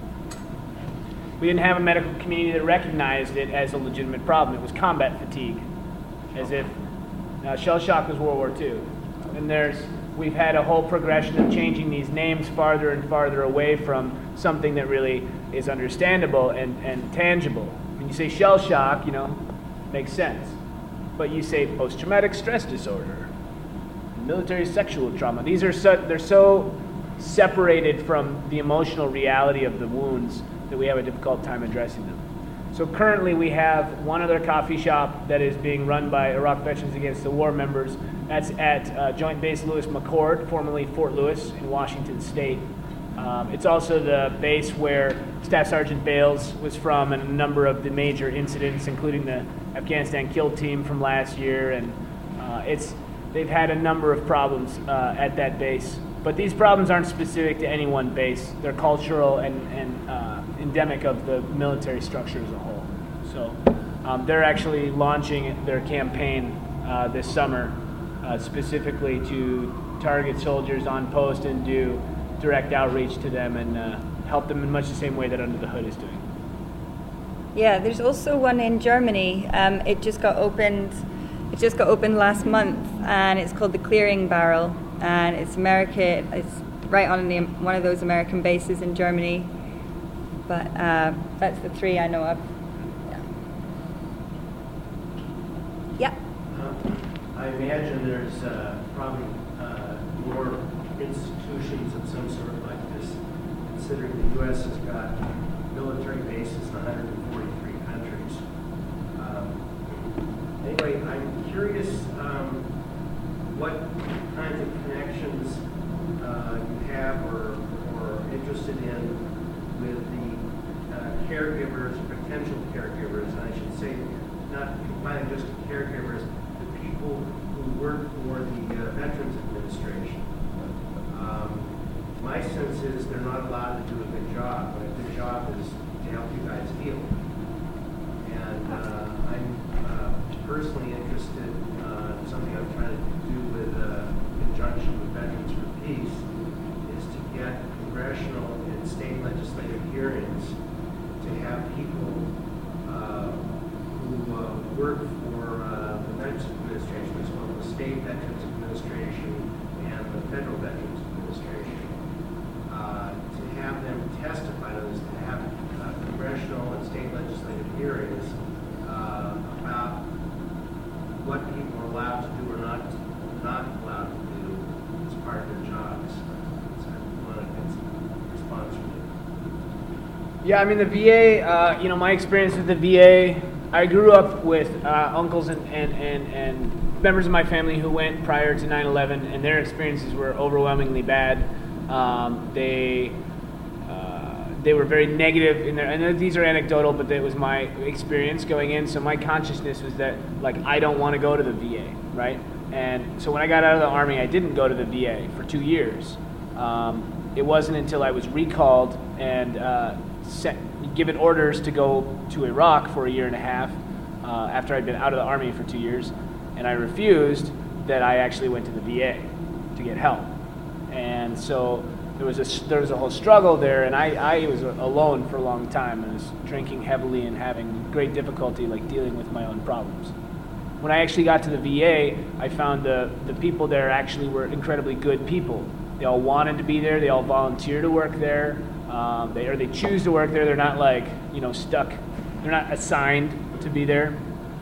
S2: We didn't have a medical community that recognized it as a legitimate problem. It was combat fatigue, as if uh, shell shock was World War Two. And there's, we've had a whole progression of changing these names farther and farther away from something that really is understandable and, and tangible. When you say shell shock, you know, makes sense. But you say post-traumatic stress disorder, military sexual trauma. These are so, they're so separated from the emotional reality of the wounds that we have a difficult time addressing them. So currently we have one other coffee shop that is being run by Iraq Veterans Against the War members. That's at uh, Joint Base Lewis McChord, formerly Fort Lewis in Washington State. Um, it's also the base where Staff Sergeant Bales was from, and a number of the major incidents, including the Afghanistan kill team from last year. And uh, it's they've had a number of problems uh, at that base. But these problems aren't specific to any one base. They're cultural and, and uh, endemic of the military structure as a whole. So um, they're actually launching their campaign uh, this summer uh, specifically to target soldiers on post and do direct outreach to them and uh, help them in much the same way that Under the Hood is doing.
S4: Yeah, there's also one in Germany. Um, it just got opened. It just got opened last month, and it's called the Clearing Barrel, and it's America. It's right on the, one of those American bases in Germany. But uh, that's the three I know of. Yeah.
S7: Yeah. Uh, I imagine there's uh, probably uh, more institutions of some sort like this, considering the U S has got military bases in one hundred forty-three countries. Um, anyway, I'm curious um, what kinds of connections uh, you have or, or interested in with the uh, caregivers, potential caregivers, and I should say not confining just to caregivers, the people who work for the uh, Veterans Administration. Um, my sense is they're not allowed to do a good job, but their job is to help you guys heal. And uh, I'm uh, personally interested, uh, something I'm trying to do with uh, conjunction with Veterans for Peace, is to get congressional and state legislative hearings to have people uh, who uh, work for uh, the Veterans Administration, as well as the state Veterans Administration and the federal Veterans Administration, uh, to have them testify to this, to have uh, congressional and state legislative hearings uh, about what people are allowed to do or not not allowed to do as part of their jobs. So I want to get some response from you.
S2: Yeah, I mean the V A. Uh, you know, my experience with the V A. I grew up with uh, uncles and, and, and, and members of my family who went prior to nine eleven, and their experiences were overwhelmingly bad. Um, they uh, they were very negative in their. And these are anecdotal, but that was my experience going in. So my consciousness was that like I don't want to go to the V A, right? And so when I got out of the Army, I didn't go to the V A for two years. Um, it wasn't until I was recalled and uh, set, given orders to go to Iraq for a year and a half uh, after I'd been out of the Army for two years, and I refused, that I actually went to the V A to get help. And so there was a there was a whole struggle there, and I, I was alone for a long time. I was drinking heavily and having great difficulty like dealing with my own problems. When I actually got to the V A, I found the, the people there actually were incredibly good people. They all wanted to be there. They all volunteer to work there. Um, they or they choose to work there. They're not like you know stuck. They're not assigned to be there.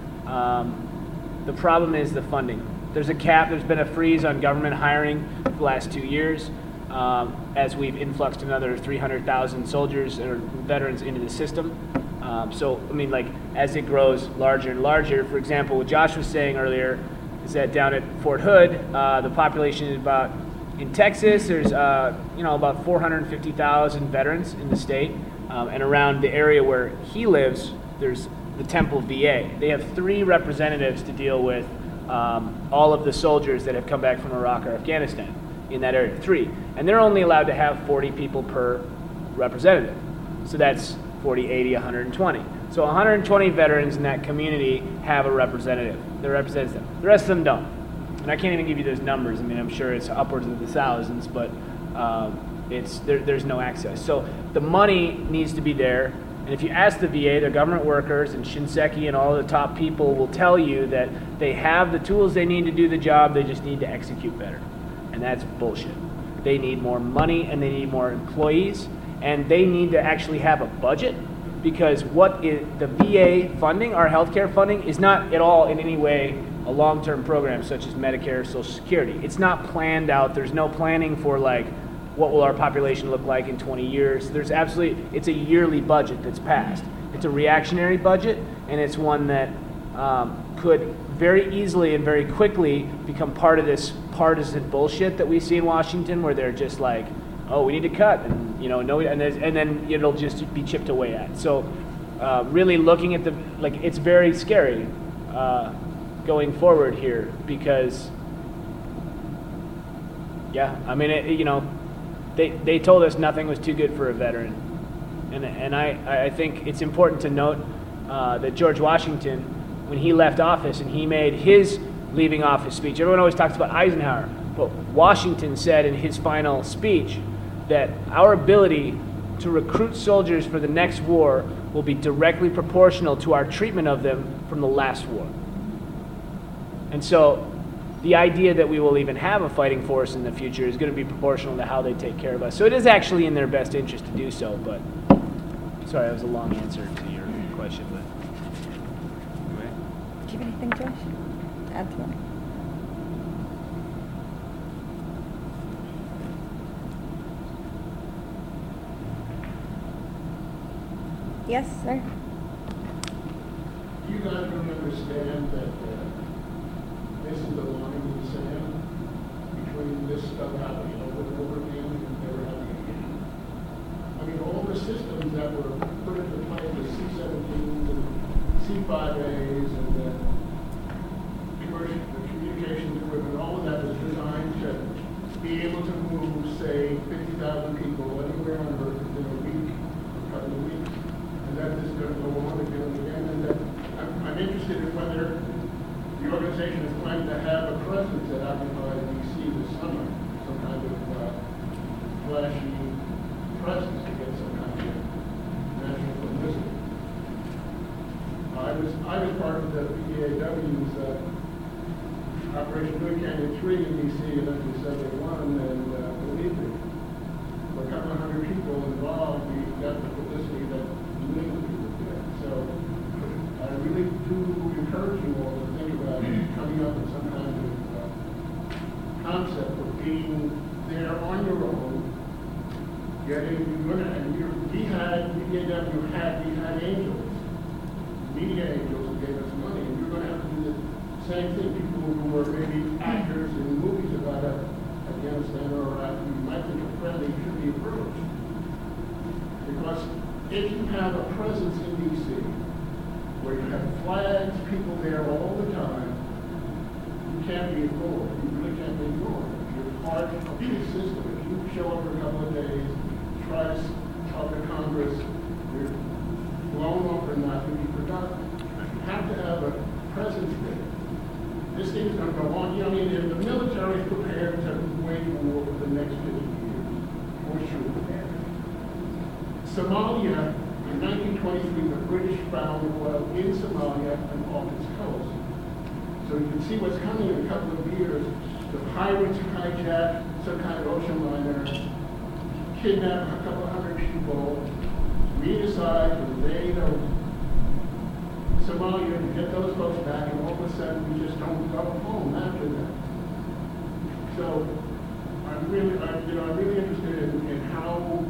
S2: Um, the problem is the funding. There's a cap. There's been a freeze on government hiring for the last two years um, as we've influxed another three hundred thousand soldiers or veterans into the system. Um, so, I mean, like, as it grows larger and larger, for example, what Josh was saying earlier is that down at Fort Hood, uh, the population is about, in Texas, there's, uh, you know, about four hundred fifty thousand veterans in the state. Um, and around the area where he lives, there's the Temple V A. They have three representatives to deal with um, all of the soldiers that have come back from Iraq or Afghanistan in that area, three. And they're only allowed to have forty people per representative. So that's forty, eighty, one hundred twenty. So one hundred twenty veterans in that community have a representative that represents them. The rest of them don't. And I can't even give you those numbers. I mean, I'm sure it's upwards of the thousands, but um, it's there, there's no access. So the money needs to be there. And if you ask the V A, the government workers and Shinseki and all the top people will tell you that they have the tools they need to do the job, they just need to execute better. And that's bullshit. They need more money and they need more employees. And they need to actually have a budget, because what is the V A funding, our healthcare funding, is not at all in any way a long-term program such as Medicare or Social Security. It's not planned out. There's no planning for like what will our population look like in twenty years. There's absolutely, it's a yearly budget that's passed. It's a reactionary budget, and it's one that um, could very easily and very quickly become part of this partisan bullshit that we see in Washington, where they're just like, oh, we need to cut, and you know, no, and, and then it'll just be chipped away at. So, uh, really looking at the like, it's very scary uh, going forward here, because, yeah, I mean, it, you know, they they told us nothing was too good for a veteran, and and I I think it's important to note uh, that George Washington, when he left office and he made his leaving off his speech. Everyone always talks about Eisenhower, but Washington said in his final speech that our ability to recruit soldiers for the next war will be directly proportional to our treatment of them from the last war. And so the idea that we will even have a fighting force in the future is going to be proportional to how they take care of us. So it is actually in their best interest to do so, but sorry, that was a long answer to your question. But anyway.
S4: Do you have anything, Josh, to add to that? Yes, sir.
S8: You guys don't understand that uh, this is the line in the sand between this stuff happening over and over again and never happening again. I mean, all the systems that were put into play, the C seventeens and C five As and the commercial the communications equipment, all of that was designed to be able to move, say, fifty thousand people anywhere on Earth within a week, a couple of weeks. And that is going to go on again and again. And that I'm, I'm interested in whether the organization is planning to have a presence at Occupy D C this summer, some kind of uh, flashy presence to get some kind of national publicity. I was I was part of the P D A W's uh, Operation Blue Canyon three in D C in nineteen seventy-one, and uh, believe me, for a couple of hundred people involved, we got the publicity that many people did. So I really do encourage you all to think about coming up with some kind of uh, concept of being there on your own, getting, you're gonna, and you we had, we gave them, you had, we had angels, media angels who gave us money, and you're going to have to do the same thing. People who were maybe actors in movies about Afghanistan or Iraq, you might think a friendly should be approached. Because if you have a presence in D C where you have flags, people there all the time, you can't be ignored. You really can't be ignored. You're part of the system. If you show up for a couple of days, try to talk to Congress, you're blown off or not, you'll be forgotten. You have to have a presence there. This thing is going to go on. You know, I mean, the military is prepared to wage war for the next fifty years, for sure. Somalia, in nineteen twenty-three, the British found oil in Somalia and off its coast. So you can see what's coming in a couple of years. The pirates hijack some kind of ocean liner, kidnap a couple of hundred people, re-decide to invade Somalia and get those folks back, and all of a sudden we just don't go home after that. So I'm really, I'm, you know, I'm really interested in, in how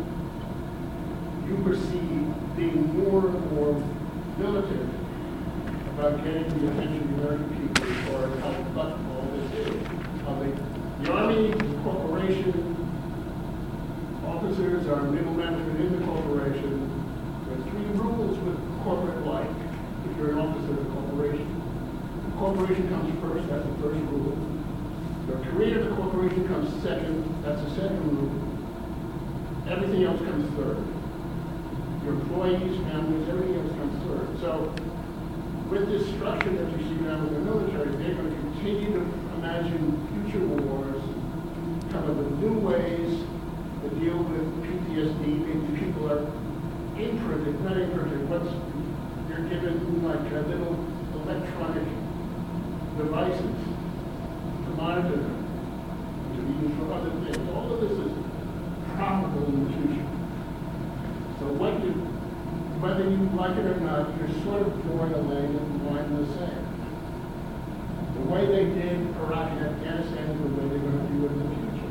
S8: you perceive being more and more militant about getting the attention of the American people as far as how fucked all this is. How they, the Army is a corporation, officers are middle management in the corporation. There are three rules with corporate life if you're an officer of a corporation. The corporation comes first, that's the first rule. Your career in the corporation comes second, that's the second rule. Everything else comes third. Your employees, families, everything else comes third. So with this structure that you see now with the military, they're going to continue to imagine future wars, come up with new ways to deal with P T S D. Maybe people are imprinted, not imprinted, what's, they're given like uh, little electronic devices to monitor them, to be used for other things. All of this is probable in the future. So what you, whether you like it or not, you're sort of drawing a line in the sand. The way they did Iraq and Afghanistan is the way they're going to do it in the future.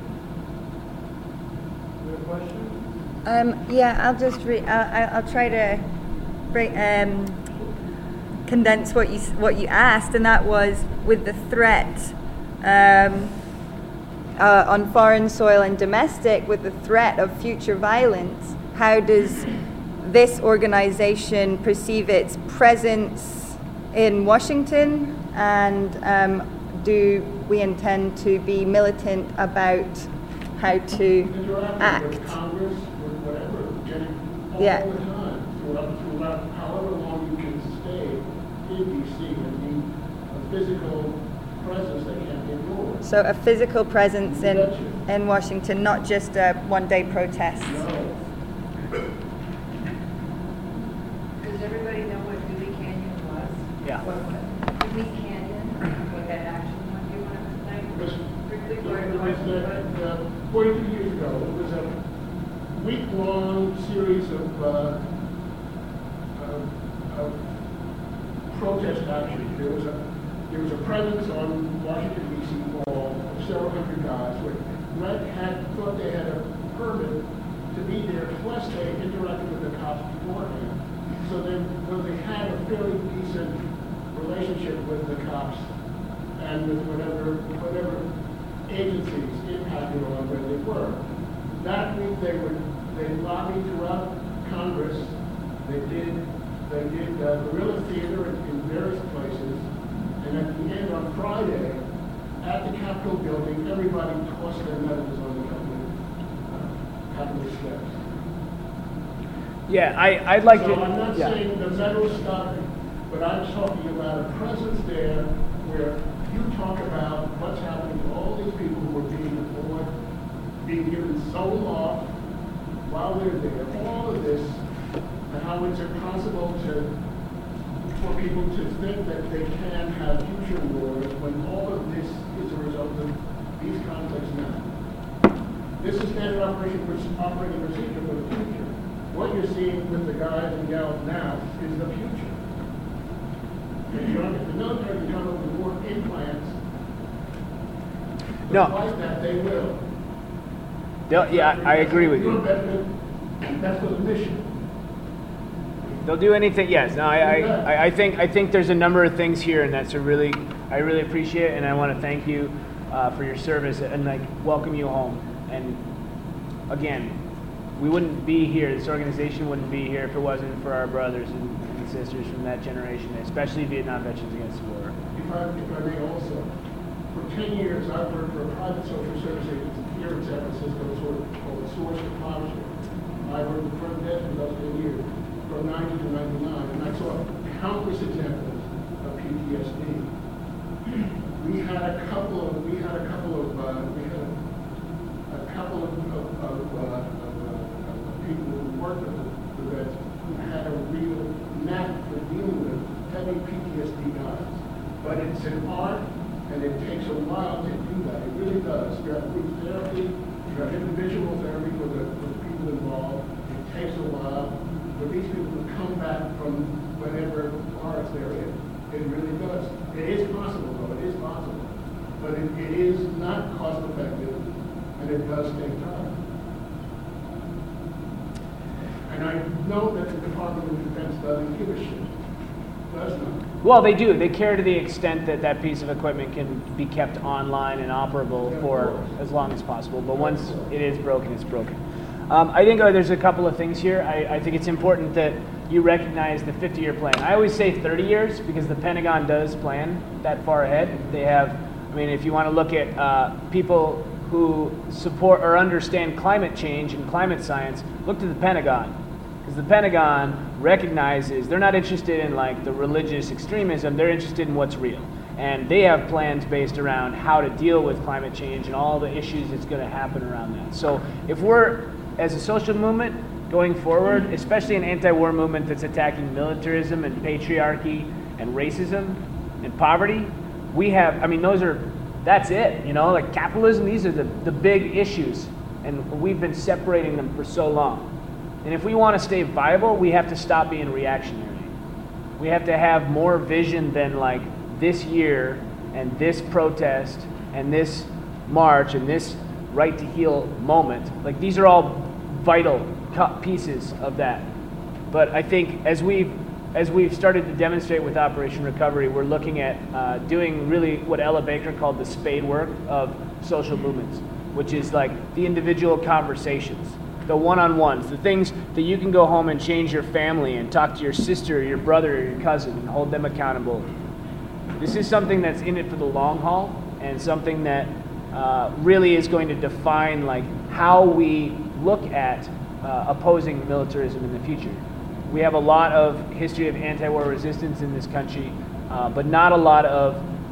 S8: You have a question?
S4: Um, yeah, I'll just re- I'll, I'll try to break, um, condense what you what you asked, and that was with the threat um, uh, on foreign soil and domestic, with the threat of future violence. How does this organization perceive its presence in Washington, and um, do we intend to be militant about how to act?
S8: With Congress, with whatever, getting all
S4: Yeah.
S8: the time, throughout, throughout however long you can stay in D C and be a physical presence that can't be ignored.
S4: So a physical presence in,
S8: Gotcha.
S4: in Washington, not just a one-day protest.
S8: No.
S9: Does everybody know what Dewey Canyon was?
S2: Yeah.
S9: What, what, Dewey Canyon, what that action was you wanted to say?
S8: Because
S9: Strictly
S8: it
S9: for
S8: was that, uh, forty-two years ago, it was a week-long series of, uh, of, of protest action. There was a there was a presence on Washington D C Mall of several hundred guys where Red had thought they had a permit to be there, plus they interacted with the cops beforehand. So they, so they had a fairly decent relationship with the cops and with whatever whatever agencies impacted on where they were. That week they were they lobbied throughout Congress. They did they did uh, guerrilla theater in, in various places, and at the end on Friday, at the Capitol building, everybody tossed their medals on the Capitol, uh, Capitol steps.
S2: Yeah, I, I'd like
S8: so
S2: to.
S8: I'm not
S2: yeah.
S8: saying the medal stopped, but I'm talking about a presence there where you talk about what's happening to all these people who are being deployed, being given sold off while they're there. All of this, and how it's impossible to for people to think that they can have future wars when all of this is a result of these conflicts now. This is standard operation operating procedure for the future. What you're seeing with the guys and gals now is the future. If, you're, if the military can come up with more implants,
S2: No.
S8: despite that, they will.
S2: They'll- yeah, I agree with
S8: Your
S2: you.
S8: benefit, that's for the mission.
S2: They'll do anything. Yes. No. I, I. I think. I think there's a number of things here, and that's a really. I really appreciate it, and I want to thank you uh, for your service and like welcome you home. And again, we wouldn't be here. This organization wouldn't be here if it wasn't for our brothers and, and sisters from that generation, especially Vietnam Veterans Against the War.
S8: If I, if I may also, for ten years I've worked for a private social service agency here in San Francisco sort of called Source to Partnership. I worked the front desk for those ten years, from ninety to ninety-nine, and I saw countless examples of P T S D. We had a couple of, we had a couple of, uh, we had a, a couple of, of, of, uh, of, uh, of people who worked with the vets who had a real knack for dealing with heavy P T S D guys. But it's an art, and it takes a while to do that. It really does. You have group therapy, you have individual therapy for the, for the people involved. It takes a while for these people to come back from whatever arts they're in. It really does. It is possible, though. It is possible. But it, it is not cost effective, and it does take time. And I know that the Department of Defense doesn't give a shit. Does not.
S2: Well, they do. They care to the extent that that piece of equipment can be kept online and operable
S8: Yeah, of
S2: for
S8: course.
S2: as long as possible. But
S8: Yeah,
S2: once
S8: of course.
S2: it is broken, it's broken. Um, I think uh, there's a couple of things here. I, I think it's important that you recognize the fifty-year plan. I always say thirty years because the Pentagon does plan that far ahead. They have, I mean, if you want to look at uh, people who support or understand climate change and climate science, look to the Pentagon. Because the Pentagon recognizes they're not interested in like the religious extremism, they're interested in what's real. And they have plans based around how to deal with climate change and all the issues that's going to happen around that. So if we're, as a social movement, going forward, especially an anti-war movement that's attacking militarism and patriarchy and racism and poverty, we have, I mean, those are, that's it, you know, like capitalism, these are the, the big issues. And we've been separating them for so long. And if we want to stay viable, we have to stop being reactionary. We have to have more vision than like this year and this protest and this march and this right to heal moment. Like these are all vital pieces of that. But I think as we've as we've started to demonstrate with Operation Recovery, we're looking at uh, doing really what Ella Baker called the spade work of social movements, which is like the individual conversations, the one-on-ones, the things that you can go home and change your family and talk to your sister or your brother or your cousin and hold them accountable. This is something that's in it for the long haul and something that uh, really is going to define like how we look at uh, opposing militarism in the future. We have a lot of history of anti-war resistance in this country, uh, but not a lot of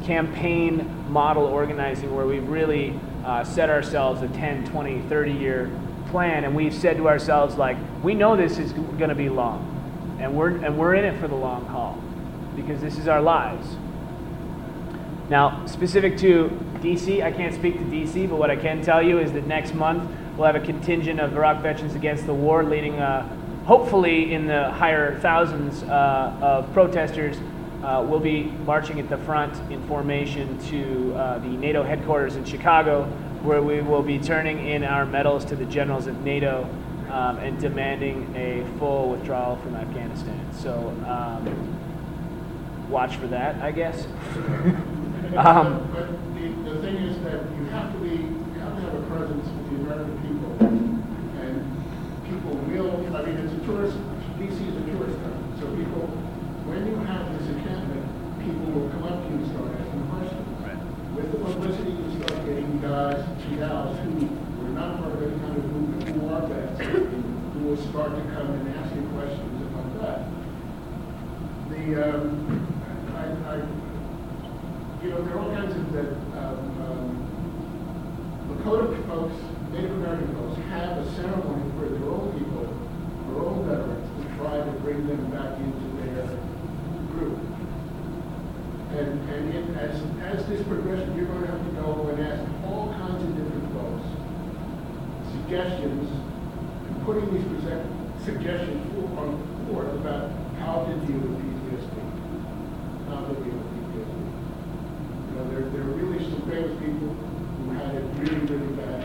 S2: campaign model organizing where we've really uh, set ourselves a ten, twenty, thirty year plan, and we've said to ourselves, like, we know this is going to be long, and we're and we're in it for the long haul because this is our lives. Now, specific to D C, I can't speak to D C, but what I can tell you is that next month we'll have a contingent of Iraq Veterans Against the War leading, uh, hopefully in the higher thousands uh, of protesters. Uh, we'll be marching at the front in formation to uh, the NATO headquarters in Chicago, where we will be turning in our medals to the generals of NATO um, and demanding a full withdrawal from Afghanistan. So um, watch for that, I guess. um,
S8: but the, the thing is that you have to be, you have to have a presence with the American people, and people will. I mean, it's a tourist. D C is a tourist town, so people, when you have this encampment, people will come up to you and start asking questions.
S2: Right.
S8: With the publicity, you start getting guys and gals who were not part of any kind of movement, who are vets, who will start to come and ask you questions about that. The, um, I, I, you know, there are all kinds of that. Um, um, Lakota folks, Native American folks, have a ceremony for their own people, their own veterans, to try to bring them back into their group. And, and it, as, as this progresses, you're going to have to go and ask all kinds of different folks suggestions, and putting these present, suggestions on the board about how to deal with P T S D. How to deal with P T S D. You know, there, there are really some famous people who had it really, really bad.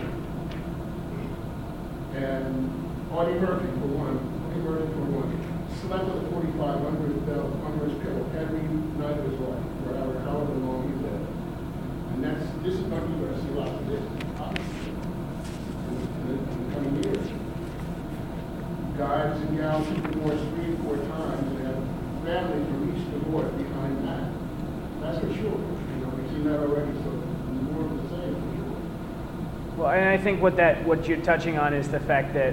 S8: And Audie Murphy, for one, Audie Murphy, for one, slept with a forty-five under his belt, under his pillow every night of his life, for however, however long he lived. And that's, this is not you're going to see a lot of this, obviously, in the, in the, in the coming years. Guys and gals who divorced three or four times and have families from each divorce behind that. That's for sure. You know, we've seen that already, so more of the same for sure.
S2: Well, and I think what that what you're touching on is the fact that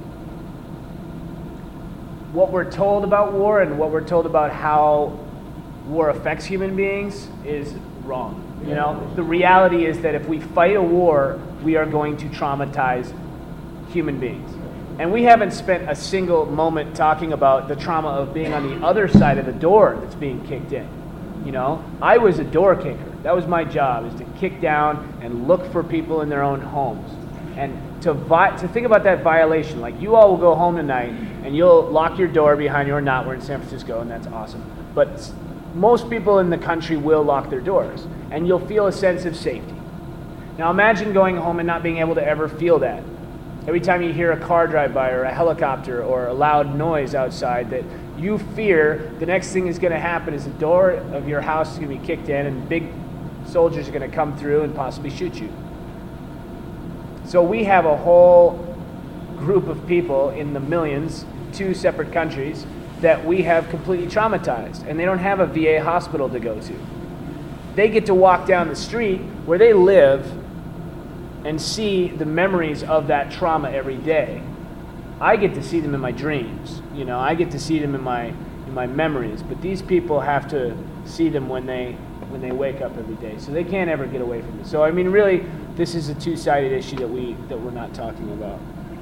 S2: what we're told about war and what we're told about how war affects human beings is wrong. You know, the reality is that if we fight a war, we are going to traumatize human beings. And we haven't spent a single moment talking about the trauma of being on the other side of the door that's being kicked in. You know, I was a door kicker. That was my job, is to kick down and look for people in their own homes. And to vi- to think about that violation, like you all will go home tonight and you'll lock your door behind you or not. We're in San Francisco and that's awesome. But s- most people in the country will lock their doors and you'll feel a sense of safety. Now imagine going home and not being able to ever feel that. Every time you hear a car drive by or a helicopter or a loud noise outside, that you fear the next thing is going to happen is the door of your house is going to be kicked in and big soldiers are going to come through and possibly shoot you. So we have a whole group of people in the millions, two separate countries, that we have completely traumatized, and they don't have a V A hospital to go to. They get to walk down the street where they live and see the memories of that trauma every day. I get to see them in my dreams. You know, I get to see them in my in my memories, but these people have to see them when they when they wake up every day. So they can't ever get away from it. So I mean, really, this is a two-sided issue that we that we're not talking about.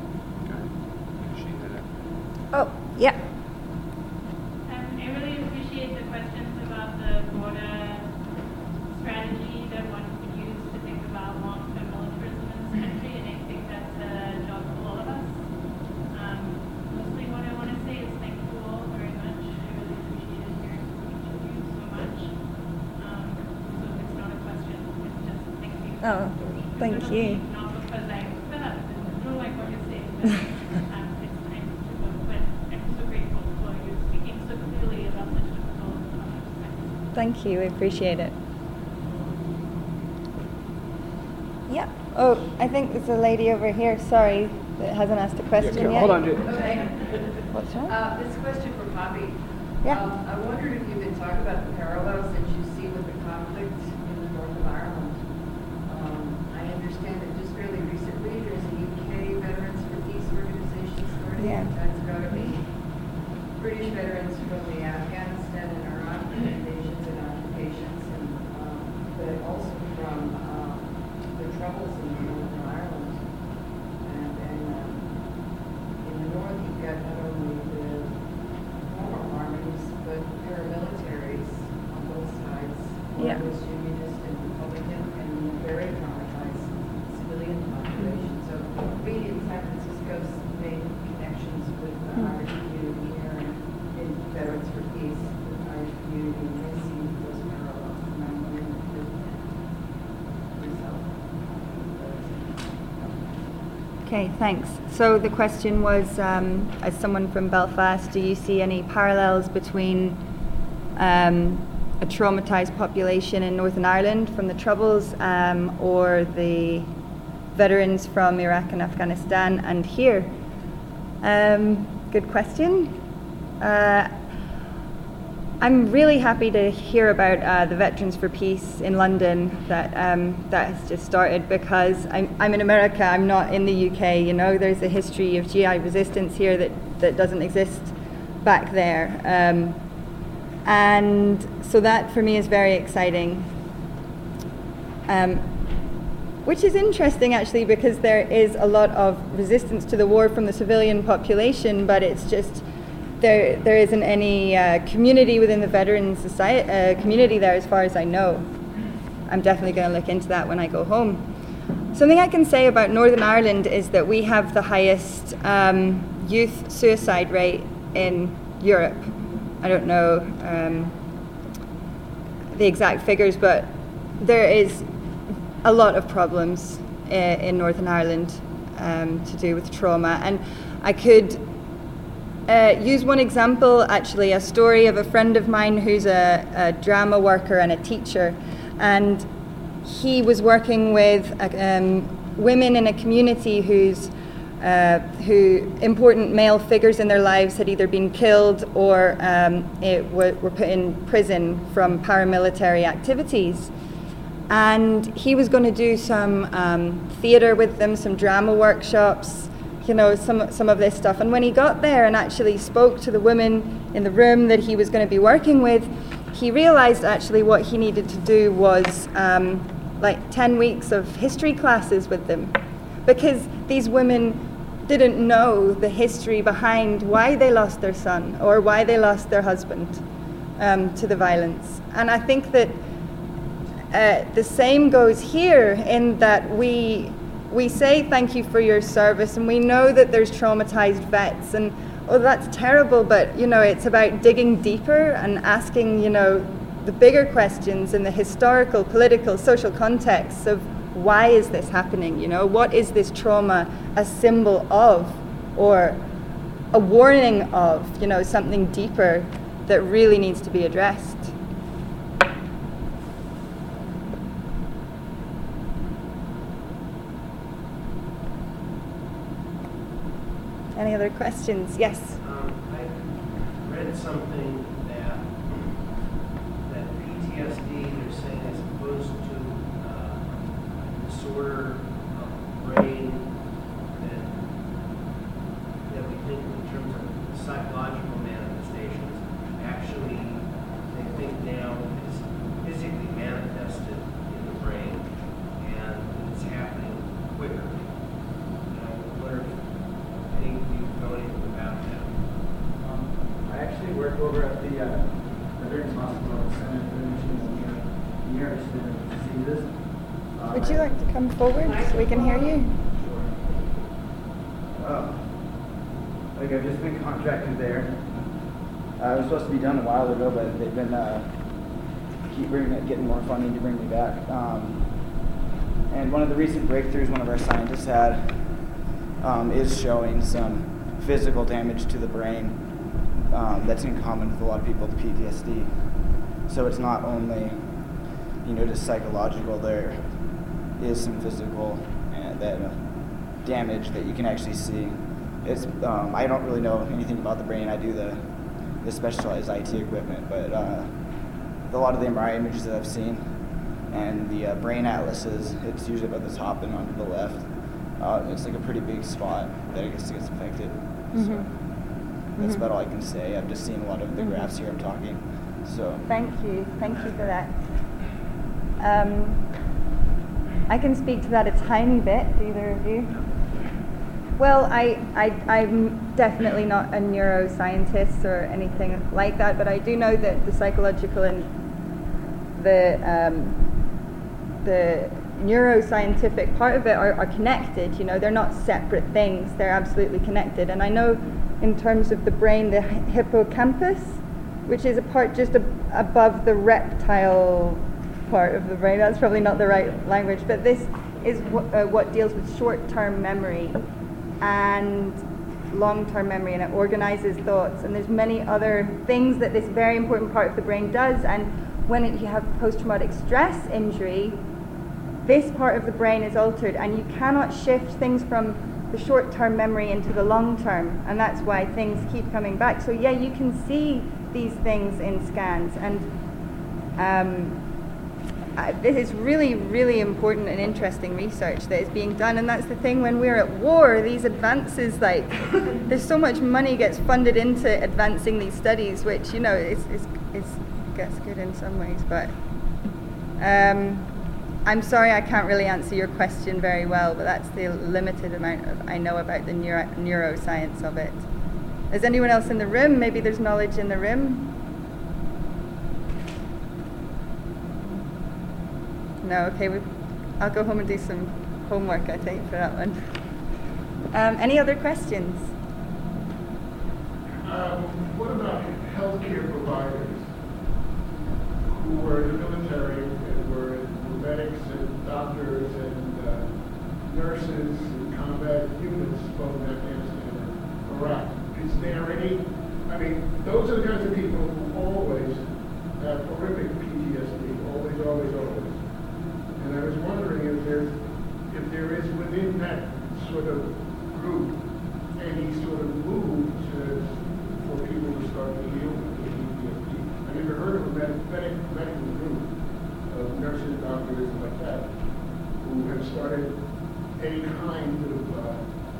S4: Oh, yeah.
S10: Um, I really appreciate the questions about the border strategy that one could use to think about long-term militarism in this country, and I think that's a job for all of us. Um, mostly what I want to say is thank you all very much. I really appreciated hearing from each of you so much. Um, so it's not a question, it's just thank you.
S4: Oh, thank
S10: Not
S4: you.
S10: only- Not because I'm fed up and don't like what you're saying, but um, it's time to go. But I'm so grateful for you speaking so clearly about such difficult topics.
S4: Thank you. I appreciate it. Yeah. Oh, I think there's a lady over here, sorry, that hasn't asked a question
S2: Okay,
S4: yet.
S2: hold on, Ju-
S6: Okay.
S4: What's wrong?
S6: Uh, this question for Poppy.
S4: Yeah.
S6: Um, I wondered if you could talk about the parallels that you see with the conflict in the north of Ireland. Um, I understand that just fairly recently there's a U K Veterans for Peace organization starting.
S4: Yeah.
S6: That's got to be British veterans from the Afghanistan and Iraq invasions and occupations. And um, One
S4: Yeah.
S6: was Unionist and Republican, and very traumatized civilian population. So we in San Francisco made connections with
S4: Hmm.
S6: our community here and in Veterans for Peace, with our community, and they see those parallels. And I'm wondering if there's yourself.
S4: Okay, thanks. So the question was, um, as someone from Belfast, do you see any parallels between um, a traumatized population in Northern Ireland from the Troubles um, or the veterans from Iraq and Afghanistan and here? Um, good question. Uh, I'm really happy to hear about uh, the Veterans for Peace in London that um, that has just started, because I'm, I'm in America, I'm not in the U K, you know, there's a history of G I resistance here that, that doesn't exist back there. Um, and so that for me is very exciting. Um, which is interesting actually, because there is a lot of resistance to the war from the civilian population, but it's just There, there isn't any uh, community within the veteran society uh, community there, as far as I know. I'm definitely going to look into that when I go home. Something I can say about Northern Ireland is that we have the highest um, youth suicide rate in Europe. I don't know um, the exact figures, but there is a lot of problems uh, in Northern Ireland um, to do with trauma. And I could Uh, use one example, actually, a story of a friend of mine who's a, a drama worker and a teacher, and he was working with um, women in a community whose uh, who important male figures in their lives had either been killed or um, it w- were put in prison from paramilitary activities. And he was going to do some um, theatre with them, some drama workshops, you know, some some of this stuff. And when he got there and actually spoke to the women in the room that he was going to be working with, he realized actually what he needed to do was um, like ten weeks of history classes with them, because these women didn't know the history behind why they lost their son or why they lost their husband um, to the violence. And I think that uh, the same goes here, in that we We say thank you for your service, and we know that there's traumatized vets, and oh, that's terrible, but you know, it's about digging deeper and asking, you know, the bigger questions in the historical, political, social contexts of why is this happening, you know, what is this trauma a symbol of, or a warning of, you know, something deeper that really needs to be addressed. Any other questions? Yes.
S7: Um, I read something that that P T S D, they're saying, as opposed to uh, disorder of the brain that that we think in terms of psychological manifestations, actually they think now is physically manifested in the brain, and it's happening quicker. And I wonder if I think you know anything about that.
S11: Um, I actually work over at the uh, Veterans Hospital Center for Machines and Neurodegenerative Diseases. Uh,
S4: Would you like to come forward so we can hear you?
S11: Sure. Uh, like I've just been contracted there. Uh, it was supposed to be done a while ago, but they've been uh, keep bringing it, getting more funding to bring me back. Um, and one of the recent breakthroughs one of our scientists had Um, is showing some physical damage to the brain um, that's in common with a lot of people with P T S D. So it's not only, you know, just psychological. There is some physical uh, that uh, damage that you can actually see. It's um, I don't really know anything about the brain. I do the the specialized I T equipment, but uh, a lot of the M R I images that I've seen and the uh, brain atlases, it's usually about the top and onto the left. Uh, it's like a pretty big spot that I guess gets affected.
S4: Mm-hmm.
S11: So that's
S4: Mm-hmm.
S11: about all I can say. I've just seen a lot of the
S4: Mm-hmm.
S11: graphs here. I'm talking. So
S4: Thank you. Thank you for that. Um, I can speak to that a tiny bit. Do either of you? Well, I, I, I'm definitely not a neuroscientist or anything like that, but I do know that the psychological and the um, the neuroscientific part of it are, are connected. You know, they're not separate things. They're absolutely connected. And I know in terms of the brain, the hippocampus, which is a part just ab- above the reptile part of the brain. That's probably not the right language, but this is w- uh, what deals with short-term memory and long-term memory, and it organizes thoughts. And there's many other things that this very important part of the brain does. And when it, you have post-traumatic stress injury, this part of the brain is altered, and you cannot shift things from the short-term memory into the long-term, and that's why things keep coming back. So yeah, you can see these things in scans, and um, I, this is really, really important and interesting research that is being done. And that's the thing, when we're at war, these advances, like there's so much money gets funded into advancing these studies, which, you know, is is is gets good in some ways, but um, I'm sorry I can't really answer your question very well, but that's the limited amount of I know about the neuro- neuroscience of it. Is anyone else in the room? Maybe there's knowledge in the room? No, okay, we, I'll go home and do some homework, I think, for that one. Um, any other questions?
S8: Um, what about healthcare providers who were in the military and were medics and doctors and uh, nurses and combat units, both in Afghanistan and Iraq? Is there any, I mean, those are the kinds of people who always have horrific P T S D, always, always, always. And I was wondering if there's, if there is within that sort of group any sort of move to, for people to start to deal with the P T S D. I've never heard of a med- medic, medical group of nurses, doctors, like that, who have started any kind of uh,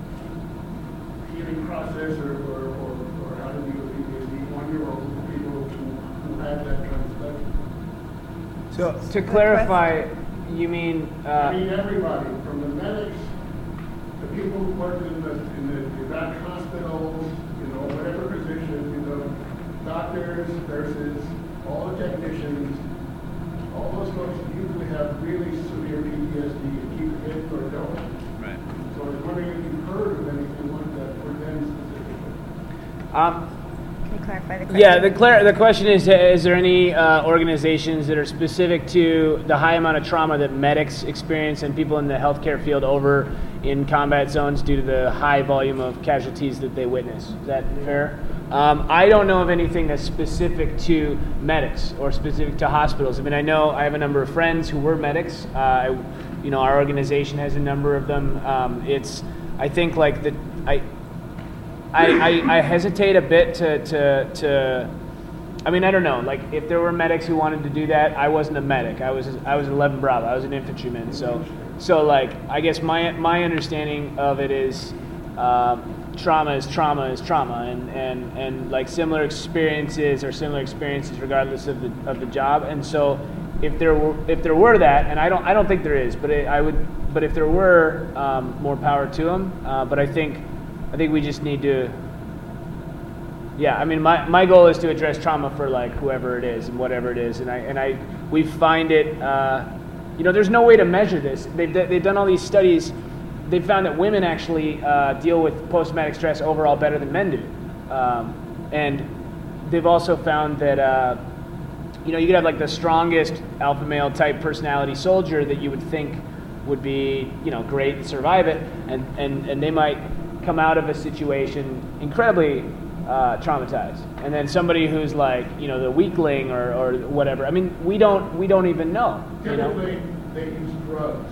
S8: healing process or, or, or, or how to deal with P T S D, one-year-old people who, who have that kind of stuff.
S2: So to clarify, you mean? Uh,
S8: I mean everybody, from the medics, the people who work in the in the Iraq hospitals, you know, whatever position, you know, doctors, nurses, all the technicians, all those folks usually have really severe P T S D and keep it or don't.
S2: Right.
S8: So I was wondering if you've heard of anything like that for them specifically.
S2: Um,
S4: Can you clarify the question?
S2: Yeah, the clar- the question is, is there any uh, organizations that are specific to the high amount of trauma that medics experience and people in the healthcare field over in combat zones due to the high volume of casualties that they witness? Is that fair? Um, I don't know of anything that's specific to medics or specific to hospitals. I mean, I know I have a number of friends who were medics. Uh, I, you know, our organization has a number of them. Um, it's, I think, like the, I, I, I, I hesitate a bit to, to, to, I mean, I don't know. Like, if there were medics who wanted to do that, I wasn't a medic. I was, I was eleven Bravo. I was an infantryman. So, so like, I guess my, my understanding of it is, um, trauma is trauma is trauma, and, and, and like similar experiences are similar experiences regardless of the of the job. And so if there were if there were that, and I don't I don't think there is, but it, I would but if there were, um, more power to them. Uh, but I think I think we just need to. Yeah, I mean, my, my goal is to address trauma for like whoever it is and whatever it is, and I and I we find it. Uh, you know, there's no way to measure this. They've they've done all these studies. They've found that women actually uh, deal with post-traumatic stress overall better than men do. Um, and they've also found that, uh, you know, you could have like the strongest alpha male type personality soldier that you would think would be, you know, great and survive it. And, and, and they might come out of a situation incredibly uh, traumatized. And then somebody who's like, you know, the weakling or, or whatever. I mean, we don't, we don't even know. You know?
S8: Typically, they use drugs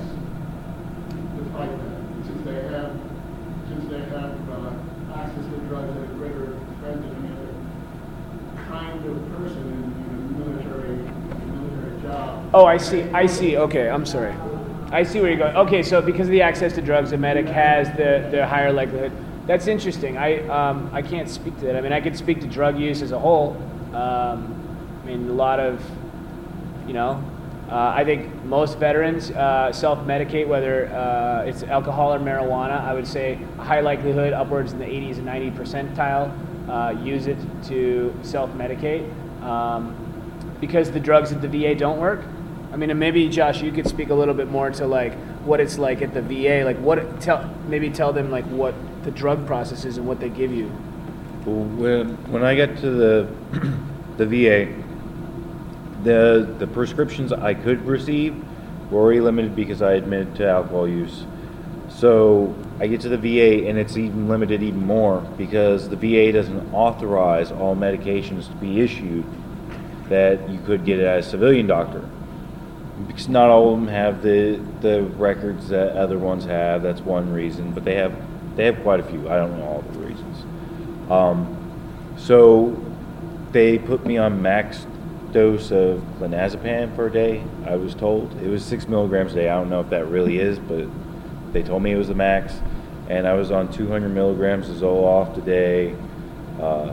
S8: to fight that. Since they have, since they have uh, access to drugs at a greater extent than any other kind of person in, in a military, military job.
S2: Oh, I see. I see. Okay, I'm sorry. I see where you're going. Okay, so because of the access to drugs, a medic has the, the higher likelihood. That's interesting. I um, I can't speak to that. I mean, I could speak to drug use as a whole. Um, I mean, a lot of, you know, Uh, I think most veterans uh, self-medicate, whether uh, it's alcohol or marijuana. I would say a high likelihood, upwards in the eighties and ninety percentile, uh, use it to self-medicate. Um, because the drugs at the V A don't work? I mean, and maybe Josh, you could speak a little bit more to like what it's like at the V A, like what tell maybe tell them like what the drug process is and what they give you.
S3: Well, when when I got to the the V A, the the prescriptions I could receive were already limited because I admitted to alcohol use. So I get to the V A and it's even limited even more because the V A doesn't authorize all medications to be issued that you could get as a civilian doctor. Because not all of them have the the records that other ones have. That's one reason, but they have they have quite a few. I don't know all the reasons. Um, so they put me on max dose of clonazepam per day. I was told it was six milligrams a day. I don't know if that really is, but they told me it was the max. And I was on two hundred milligrams of Zoloft a day. Uh,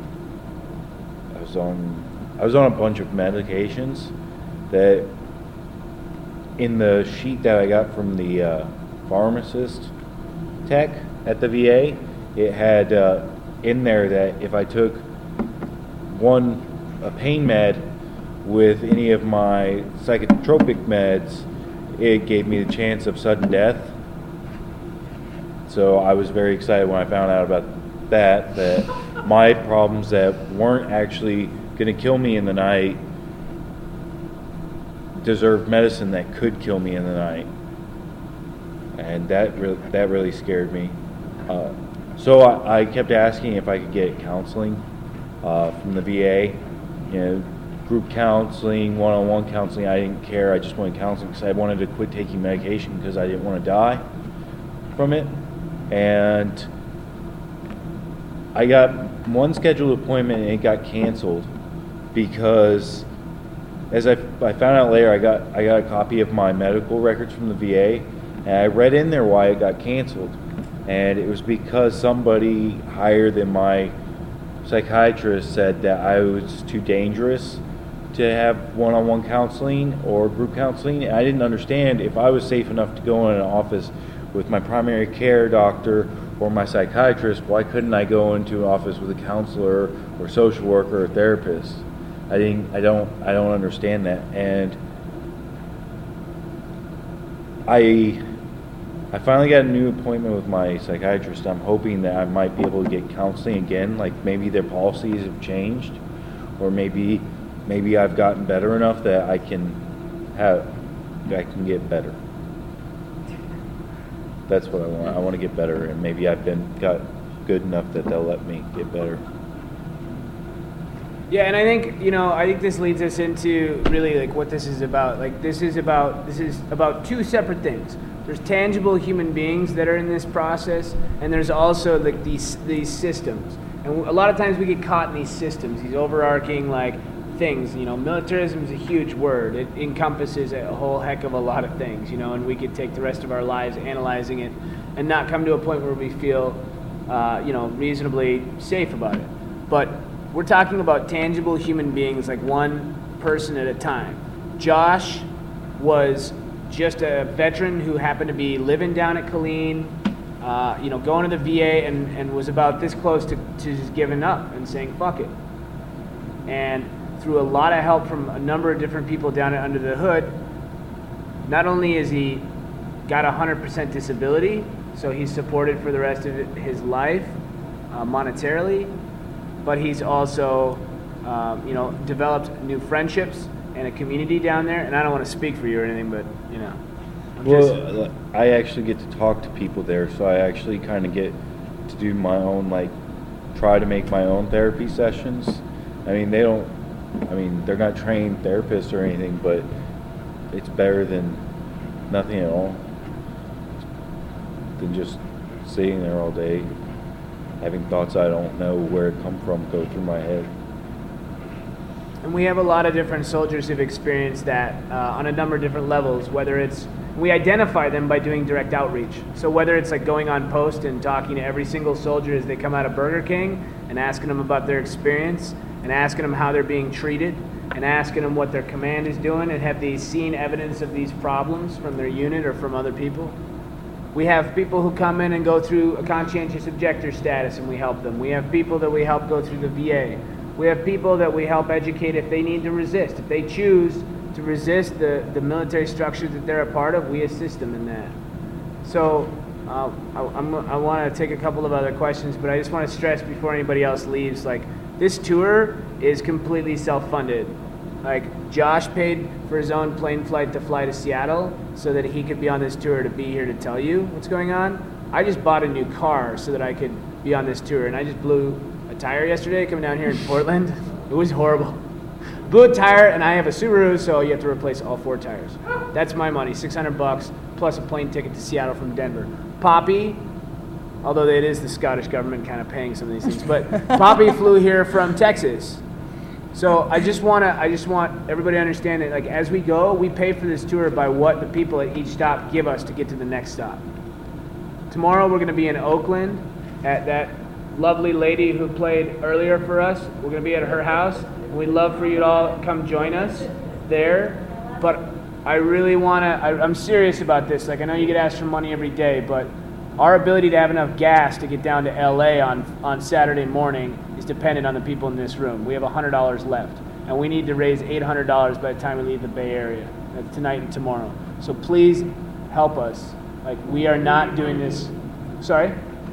S3: I was on I was on a bunch of medications that. In the sheet that I got from the uh, pharmacist tech at the V A, it had uh, in there that if I took one a pain med with any of my psychotropic meds, it gave me the chance of sudden death. So I was very excited when I found out about that, that my problems that weren't actually going to kill me in the night deserved medicine that could kill me in the night, and that really that really scared me. Uh, so I, I kept asking if I could get counseling uh, from the V A, you know, group counseling, one-on-one counseling. I didn't care. I just wanted counseling because I wanted to quit taking medication because I didn't want to die from it. And I got one scheduled appointment and it got canceled because. As I, I found out later, I got I got a copy of my medical records from the V A, and I read in there why it got canceled, and it was because somebody higher than my psychiatrist said that I was too dangerous to have one-on-one counseling or group counseling. And I didn't understand if I was safe enough to go in an office with my primary care doctor or my psychiatrist, why couldn't I go into an office with a counselor or social worker or therapist? I didn't. I don't. I don't understand that, and I. I finally got a new appointment with my psychiatrist. I'm hoping that I might be able to get counseling again. Like maybe their policies have changed, or maybe, maybe I've gotten better enough that I can have. I can get better. That's what I want. I want to get better, and maybe I've been got good enough that they'll let me get better.
S2: Yeah, and I think, you know, I think this leads us into really like what this is about. Like this is about this is about two separate things. There's tangible human beings that are in this process, and there's also like these these systems. And a lot of times we get caught in these systems, these overarching like things. You know, militarism is a huge word. It encompasses a whole heck of a lot of things, you know, and we could take the rest of our lives analyzing it and not come to a point where we feel, uh, you know, reasonably safe about it. But we're talking about tangible human beings, like one person at a time. Josh was just a veteran who happened to be living down at Killeen, uh, you know, going to the V A and, and was about this close to, to just giving up and saying, fuck it. And through a lot of help from a number of different people down at Under the Hood, not only is he got one hundred percent disability, so he's supported for the rest of his life uh, monetarily, but he's also, um, you know, developed new friendships and a community down there. And I don't want to speak for you or anything, but, you know. I'm
S3: well,
S2: just,
S3: I actually get to talk to people there, so I actually kind of get to do my own, like, try to make my own therapy sessions. I mean, they don't, I mean, they're not trained therapists or anything, but it's better than nothing at all, than just sitting there all day, having thoughts I don't know where it come from go through my head.
S2: And we have a lot of different soldiers who've experienced that uh, on a number of different levels, whether it's, we identify them by doing direct outreach. So whether it's like going on post and talking to every single soldier as they come out of Burger King and asking them about their experience and asking them how they're being treated and asking them what their command is doing and have they seen evidence of these problems from their unit or from other people. We have people who come in and go through a conscientious objector status and we help them. We have people that we help go through the V A. We have people that we help educate if they need to resist. If they choose to resist the, the military structures that they're a part of, we assist them in that. So uh, I, I'm, I want to take a couple of other questions, but I just want to stress before anybody else leaves, like, this tour is completely self-funded. Like, Josh paid for his own plane flight to fly to Seattle so that he could be on this tour to be here to tell you what's going on. I just bought a new car so that I could be on this tour, and I just blew a tire yesterday coming down here in Portland. It was horrible. Blew a tire, and I have a Subaru, so you have to replace all four tires. That's my money, six hundred bucks, plus a plane ticket to Seattle from Denver. Poppy, although it is the Scottish government kind of paying some of these things, but Poppy flew here from Texas. So I just want to, I just want everybody to understand that, like, as we go, we pay for this tour by what the people at each stop give us to get to the next stop. Tomorrow we're going to be in Oakland at that lovely lady who played earlier for us. We're going to be at her house. We'd love for you to all come join us there. But I really want to, I'm serious about this. Like, I know you get asked for money every day, but our ability to have enough gas to get down to L A on, on Saturday morning is dependent on the people in this room. We have one hundred dollars left, and we need to raise eight hundred dollars by the time we leave the Bay Area. That's tonight and tomorrow. So please help us. Like, we are not doing this. Sorry?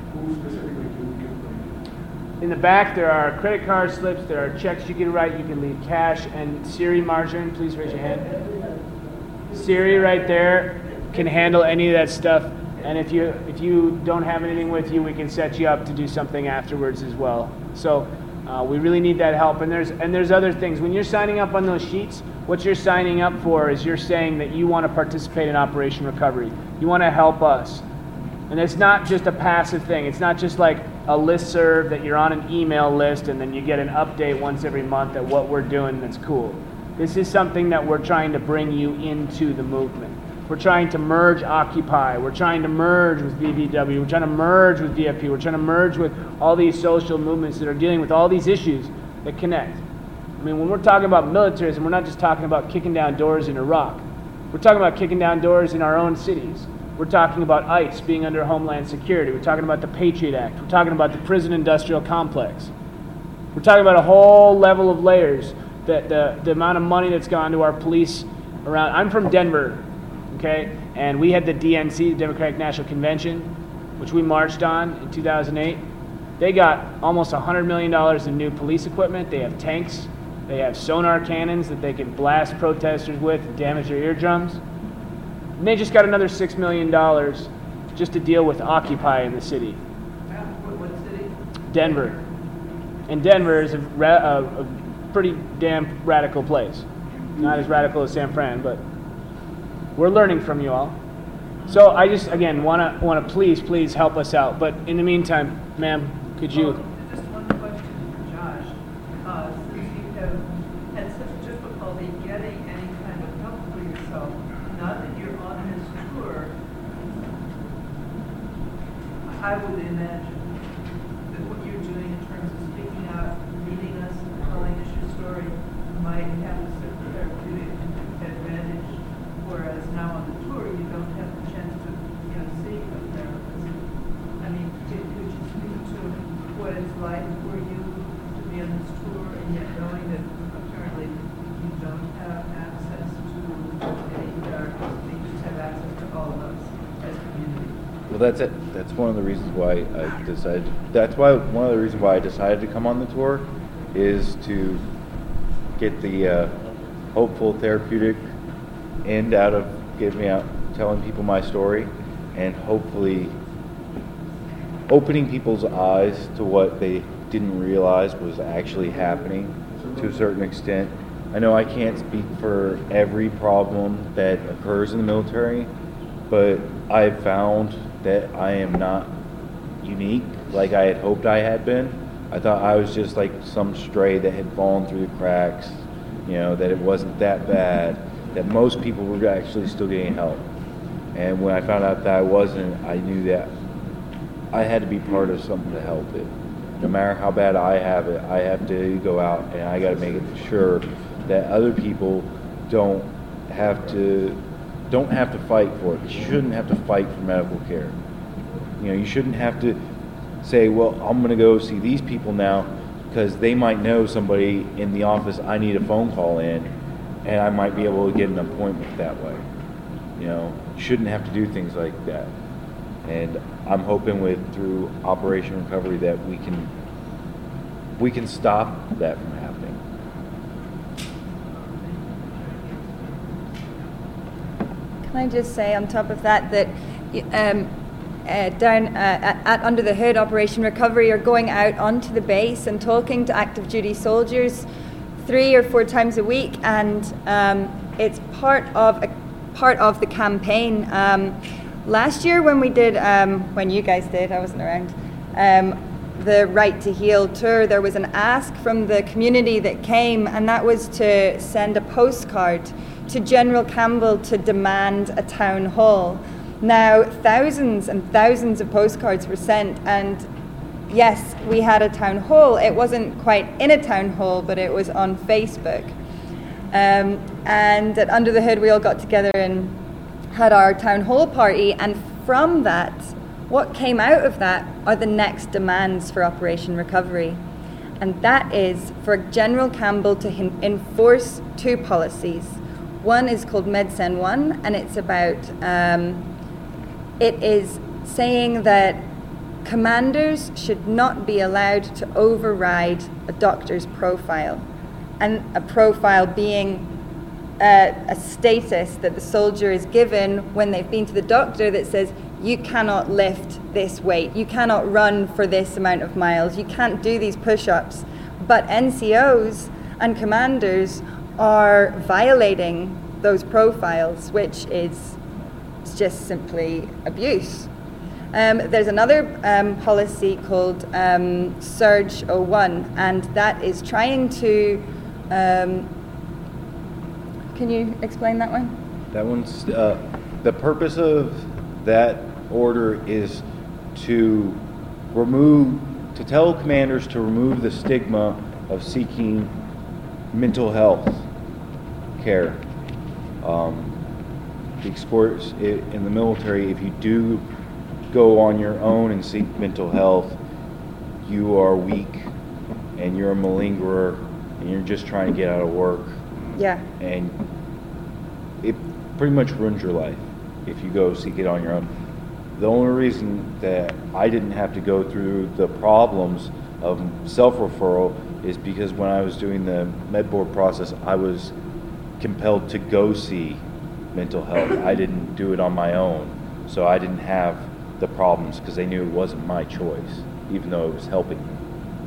S2: In the back, there are credit card slips, there are checks you can write, you can leave cash, and Siri Margarine, please raise your hand. Siri right there can handle any of that stuff, and if you if you don't have anything with you, we can set you up to do something afterwards as well. So uh, we really need that help, and there's and there's other things. When you're signing up on those sheets, what you're signing up for is you're saying that you want to participate in Operation Recovery. You want to help us. And it's not just a passive thing. It's not just like a listserv that you're on an email list and then you get an update once every month at what we're doing that's cool. This is something that we're trying to bring you into the movement. We're trying to merge Occupy. We're trying to merge with V V W. We're trying to merge with V F P. We're trying to merge with all these social movements that are dealing with all these issues that connect. I mean, when we're talking about militarism, we're not just talking about kicking down doors in Iraq. We're talking about kicking down doors in our own cities. We're talking about ICE being under Homeland Security. We're talking about the Patriot Act. We're talking about the prison industrial complex. We're talking about a whole level of layers, that the, the amount of money that's gone to our police around. I'm from Denver, okay, and we had the D N C, the Democratic National Convention, which we marched on in two thousand eight. They got almost one hundred million dollars in new police equipment. They have tanks. They have sonar cannons that they can blast protesters with and damage their eardrums. And they just got another six million dollars just to deal with Occupy in the city.
S6: What city?
S2: Denver. And Denver is a, ra- a, a pretty damn radical place. Not as radical as San Fran, but we're learning from you all. So I just, again, want to want to please, please help us out. But in the meantime, ma'am, could you...
S12: Well, just one question for Josh. Uh, since you have had such difficulty getting any kind of help for yourself, now that you're on this tour, I would imagine that what you're doing in terms of speaking out, meeting us, and telling us your story might have a certain therapeutic advantage, whereas now on the tour you don't have the chance to, you know, see a therapist. I mean, could, could you speak to what it's like for you to be on this tour and yet knowing that apparently you don't have access to any therapists, you just have access to all of us as a community?
S3: Well, that's it. That's one of the reasons why I decided. That's why one of the reasons why I decided to come on the tour is to get the uh, hopeful therapeutic end out of getting me out, telling people my story, and hopefully opening people's eyes to what they didn't realize was actually happening to a certain extent. I know I can't speak for every problem that occurs in the military, but I've found that I am not unique like I had hoped I had been. I thought I was just like some stray that had fallen through the cracks, you know, that it wasn't that bad, that most people were actually still getting help. And when I found out that I wasn't, I knew that I had to be part of something to help it. No matter how bad I have it, I have to go out and I got to make it sure that other people don't have to don't have to fight for it. You shouldn't have to fight for medical care. You know, you shouldn't have to say, well, I'm going to go see these people now because they might know somebody in the office I need a phone call in, and I might be able to get an appointment that way. You know, shouldn't have to do things like that. And I'm hoping with through Operation Recovery that we can we can stop that from happening.
S4: Can I just say on top of that that um, uh, down uh, at, at Under the Hood, Operation Recovery are going out onto the base and talking to active duty soldiers three or four times a week, and um, it's part of a part of the campaign. Um, last year when we did, um, when you guys did, I wasn't around, um, the Right to Heal tour, there was an ask from the community that came, and that was to send a postcard to General Campbell to demand a town hall. Now, thousands and thousands of postcards were sent, and yes, we had a town hall. It wasn't quite in a town hall, but it was on Facebook. Um, and at Under the Hood, we all got together and had our town hall party, and from that, what came out of that are the next demands for Operation Recovery. And that is for General Campbell to hin- enforce two policies. One is called MedSen one, and it's about, um, it is saying that commanders should not be allowed to override a doctor's profile. And a profile being uh, a status that the soldier is given when they've been to the doctor that says, you cannot lift this weight, you cannot run for this amount of miles, you can't do these push-ups. But N C Os and commanders are violating those profiles, which is just simply abuse. Um, there's another um, policy called um, Surge oh one, and that is trying to, um, can you explain that one?
S3: That one's, uh, the purpose of that order is to remove, to tell commanders to remove the stigma of seeking mental health care. Um, the sports in the military, if you do go on your own and seek mental health, you are weak and you're a malingerer and you're just trying to get out of work.
S4: Yeah.
S3: And it pretty much ruins your life if you go seek it on your own. The only reason that I didn't have to go through the problems of self-referral is because when I was doing the med board process, I was compelled to go see mental health. I didn't do it on my own, so I didn't have the problems because they knew it wasn't my choice, even though it was helping me.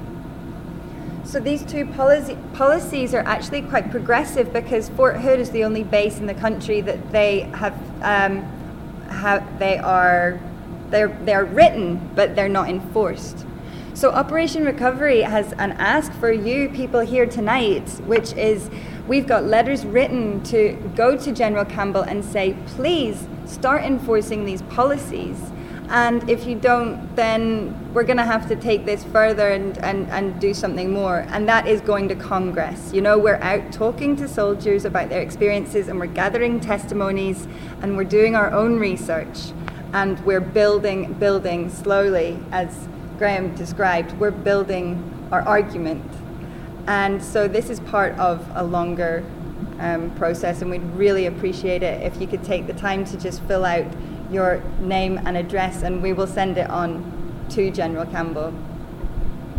S4: So these two policy, policies are actually quite progressive because Fort Hood is the only base in the country that they have, um, have they are they're they're written but they're not enforced. So Operation Recovery has an ask for you people here tonight, which is we've got letters written to go to General Campbell and say, please start enforcing these policies. And if you don't, then we're going to have to take this further and, and, and do something more. And that is going to Congress. You know, we're out talking to soldiers about their experiences, and we're gathering testimonies, and we're doing our own research. And we're building, building slowly, as Graham described, we're building our argument. And so this is part of a longer um, process, and we'd really appreciate it if you could take the time to just fill out your name and address, and we will send it on to General Campbell.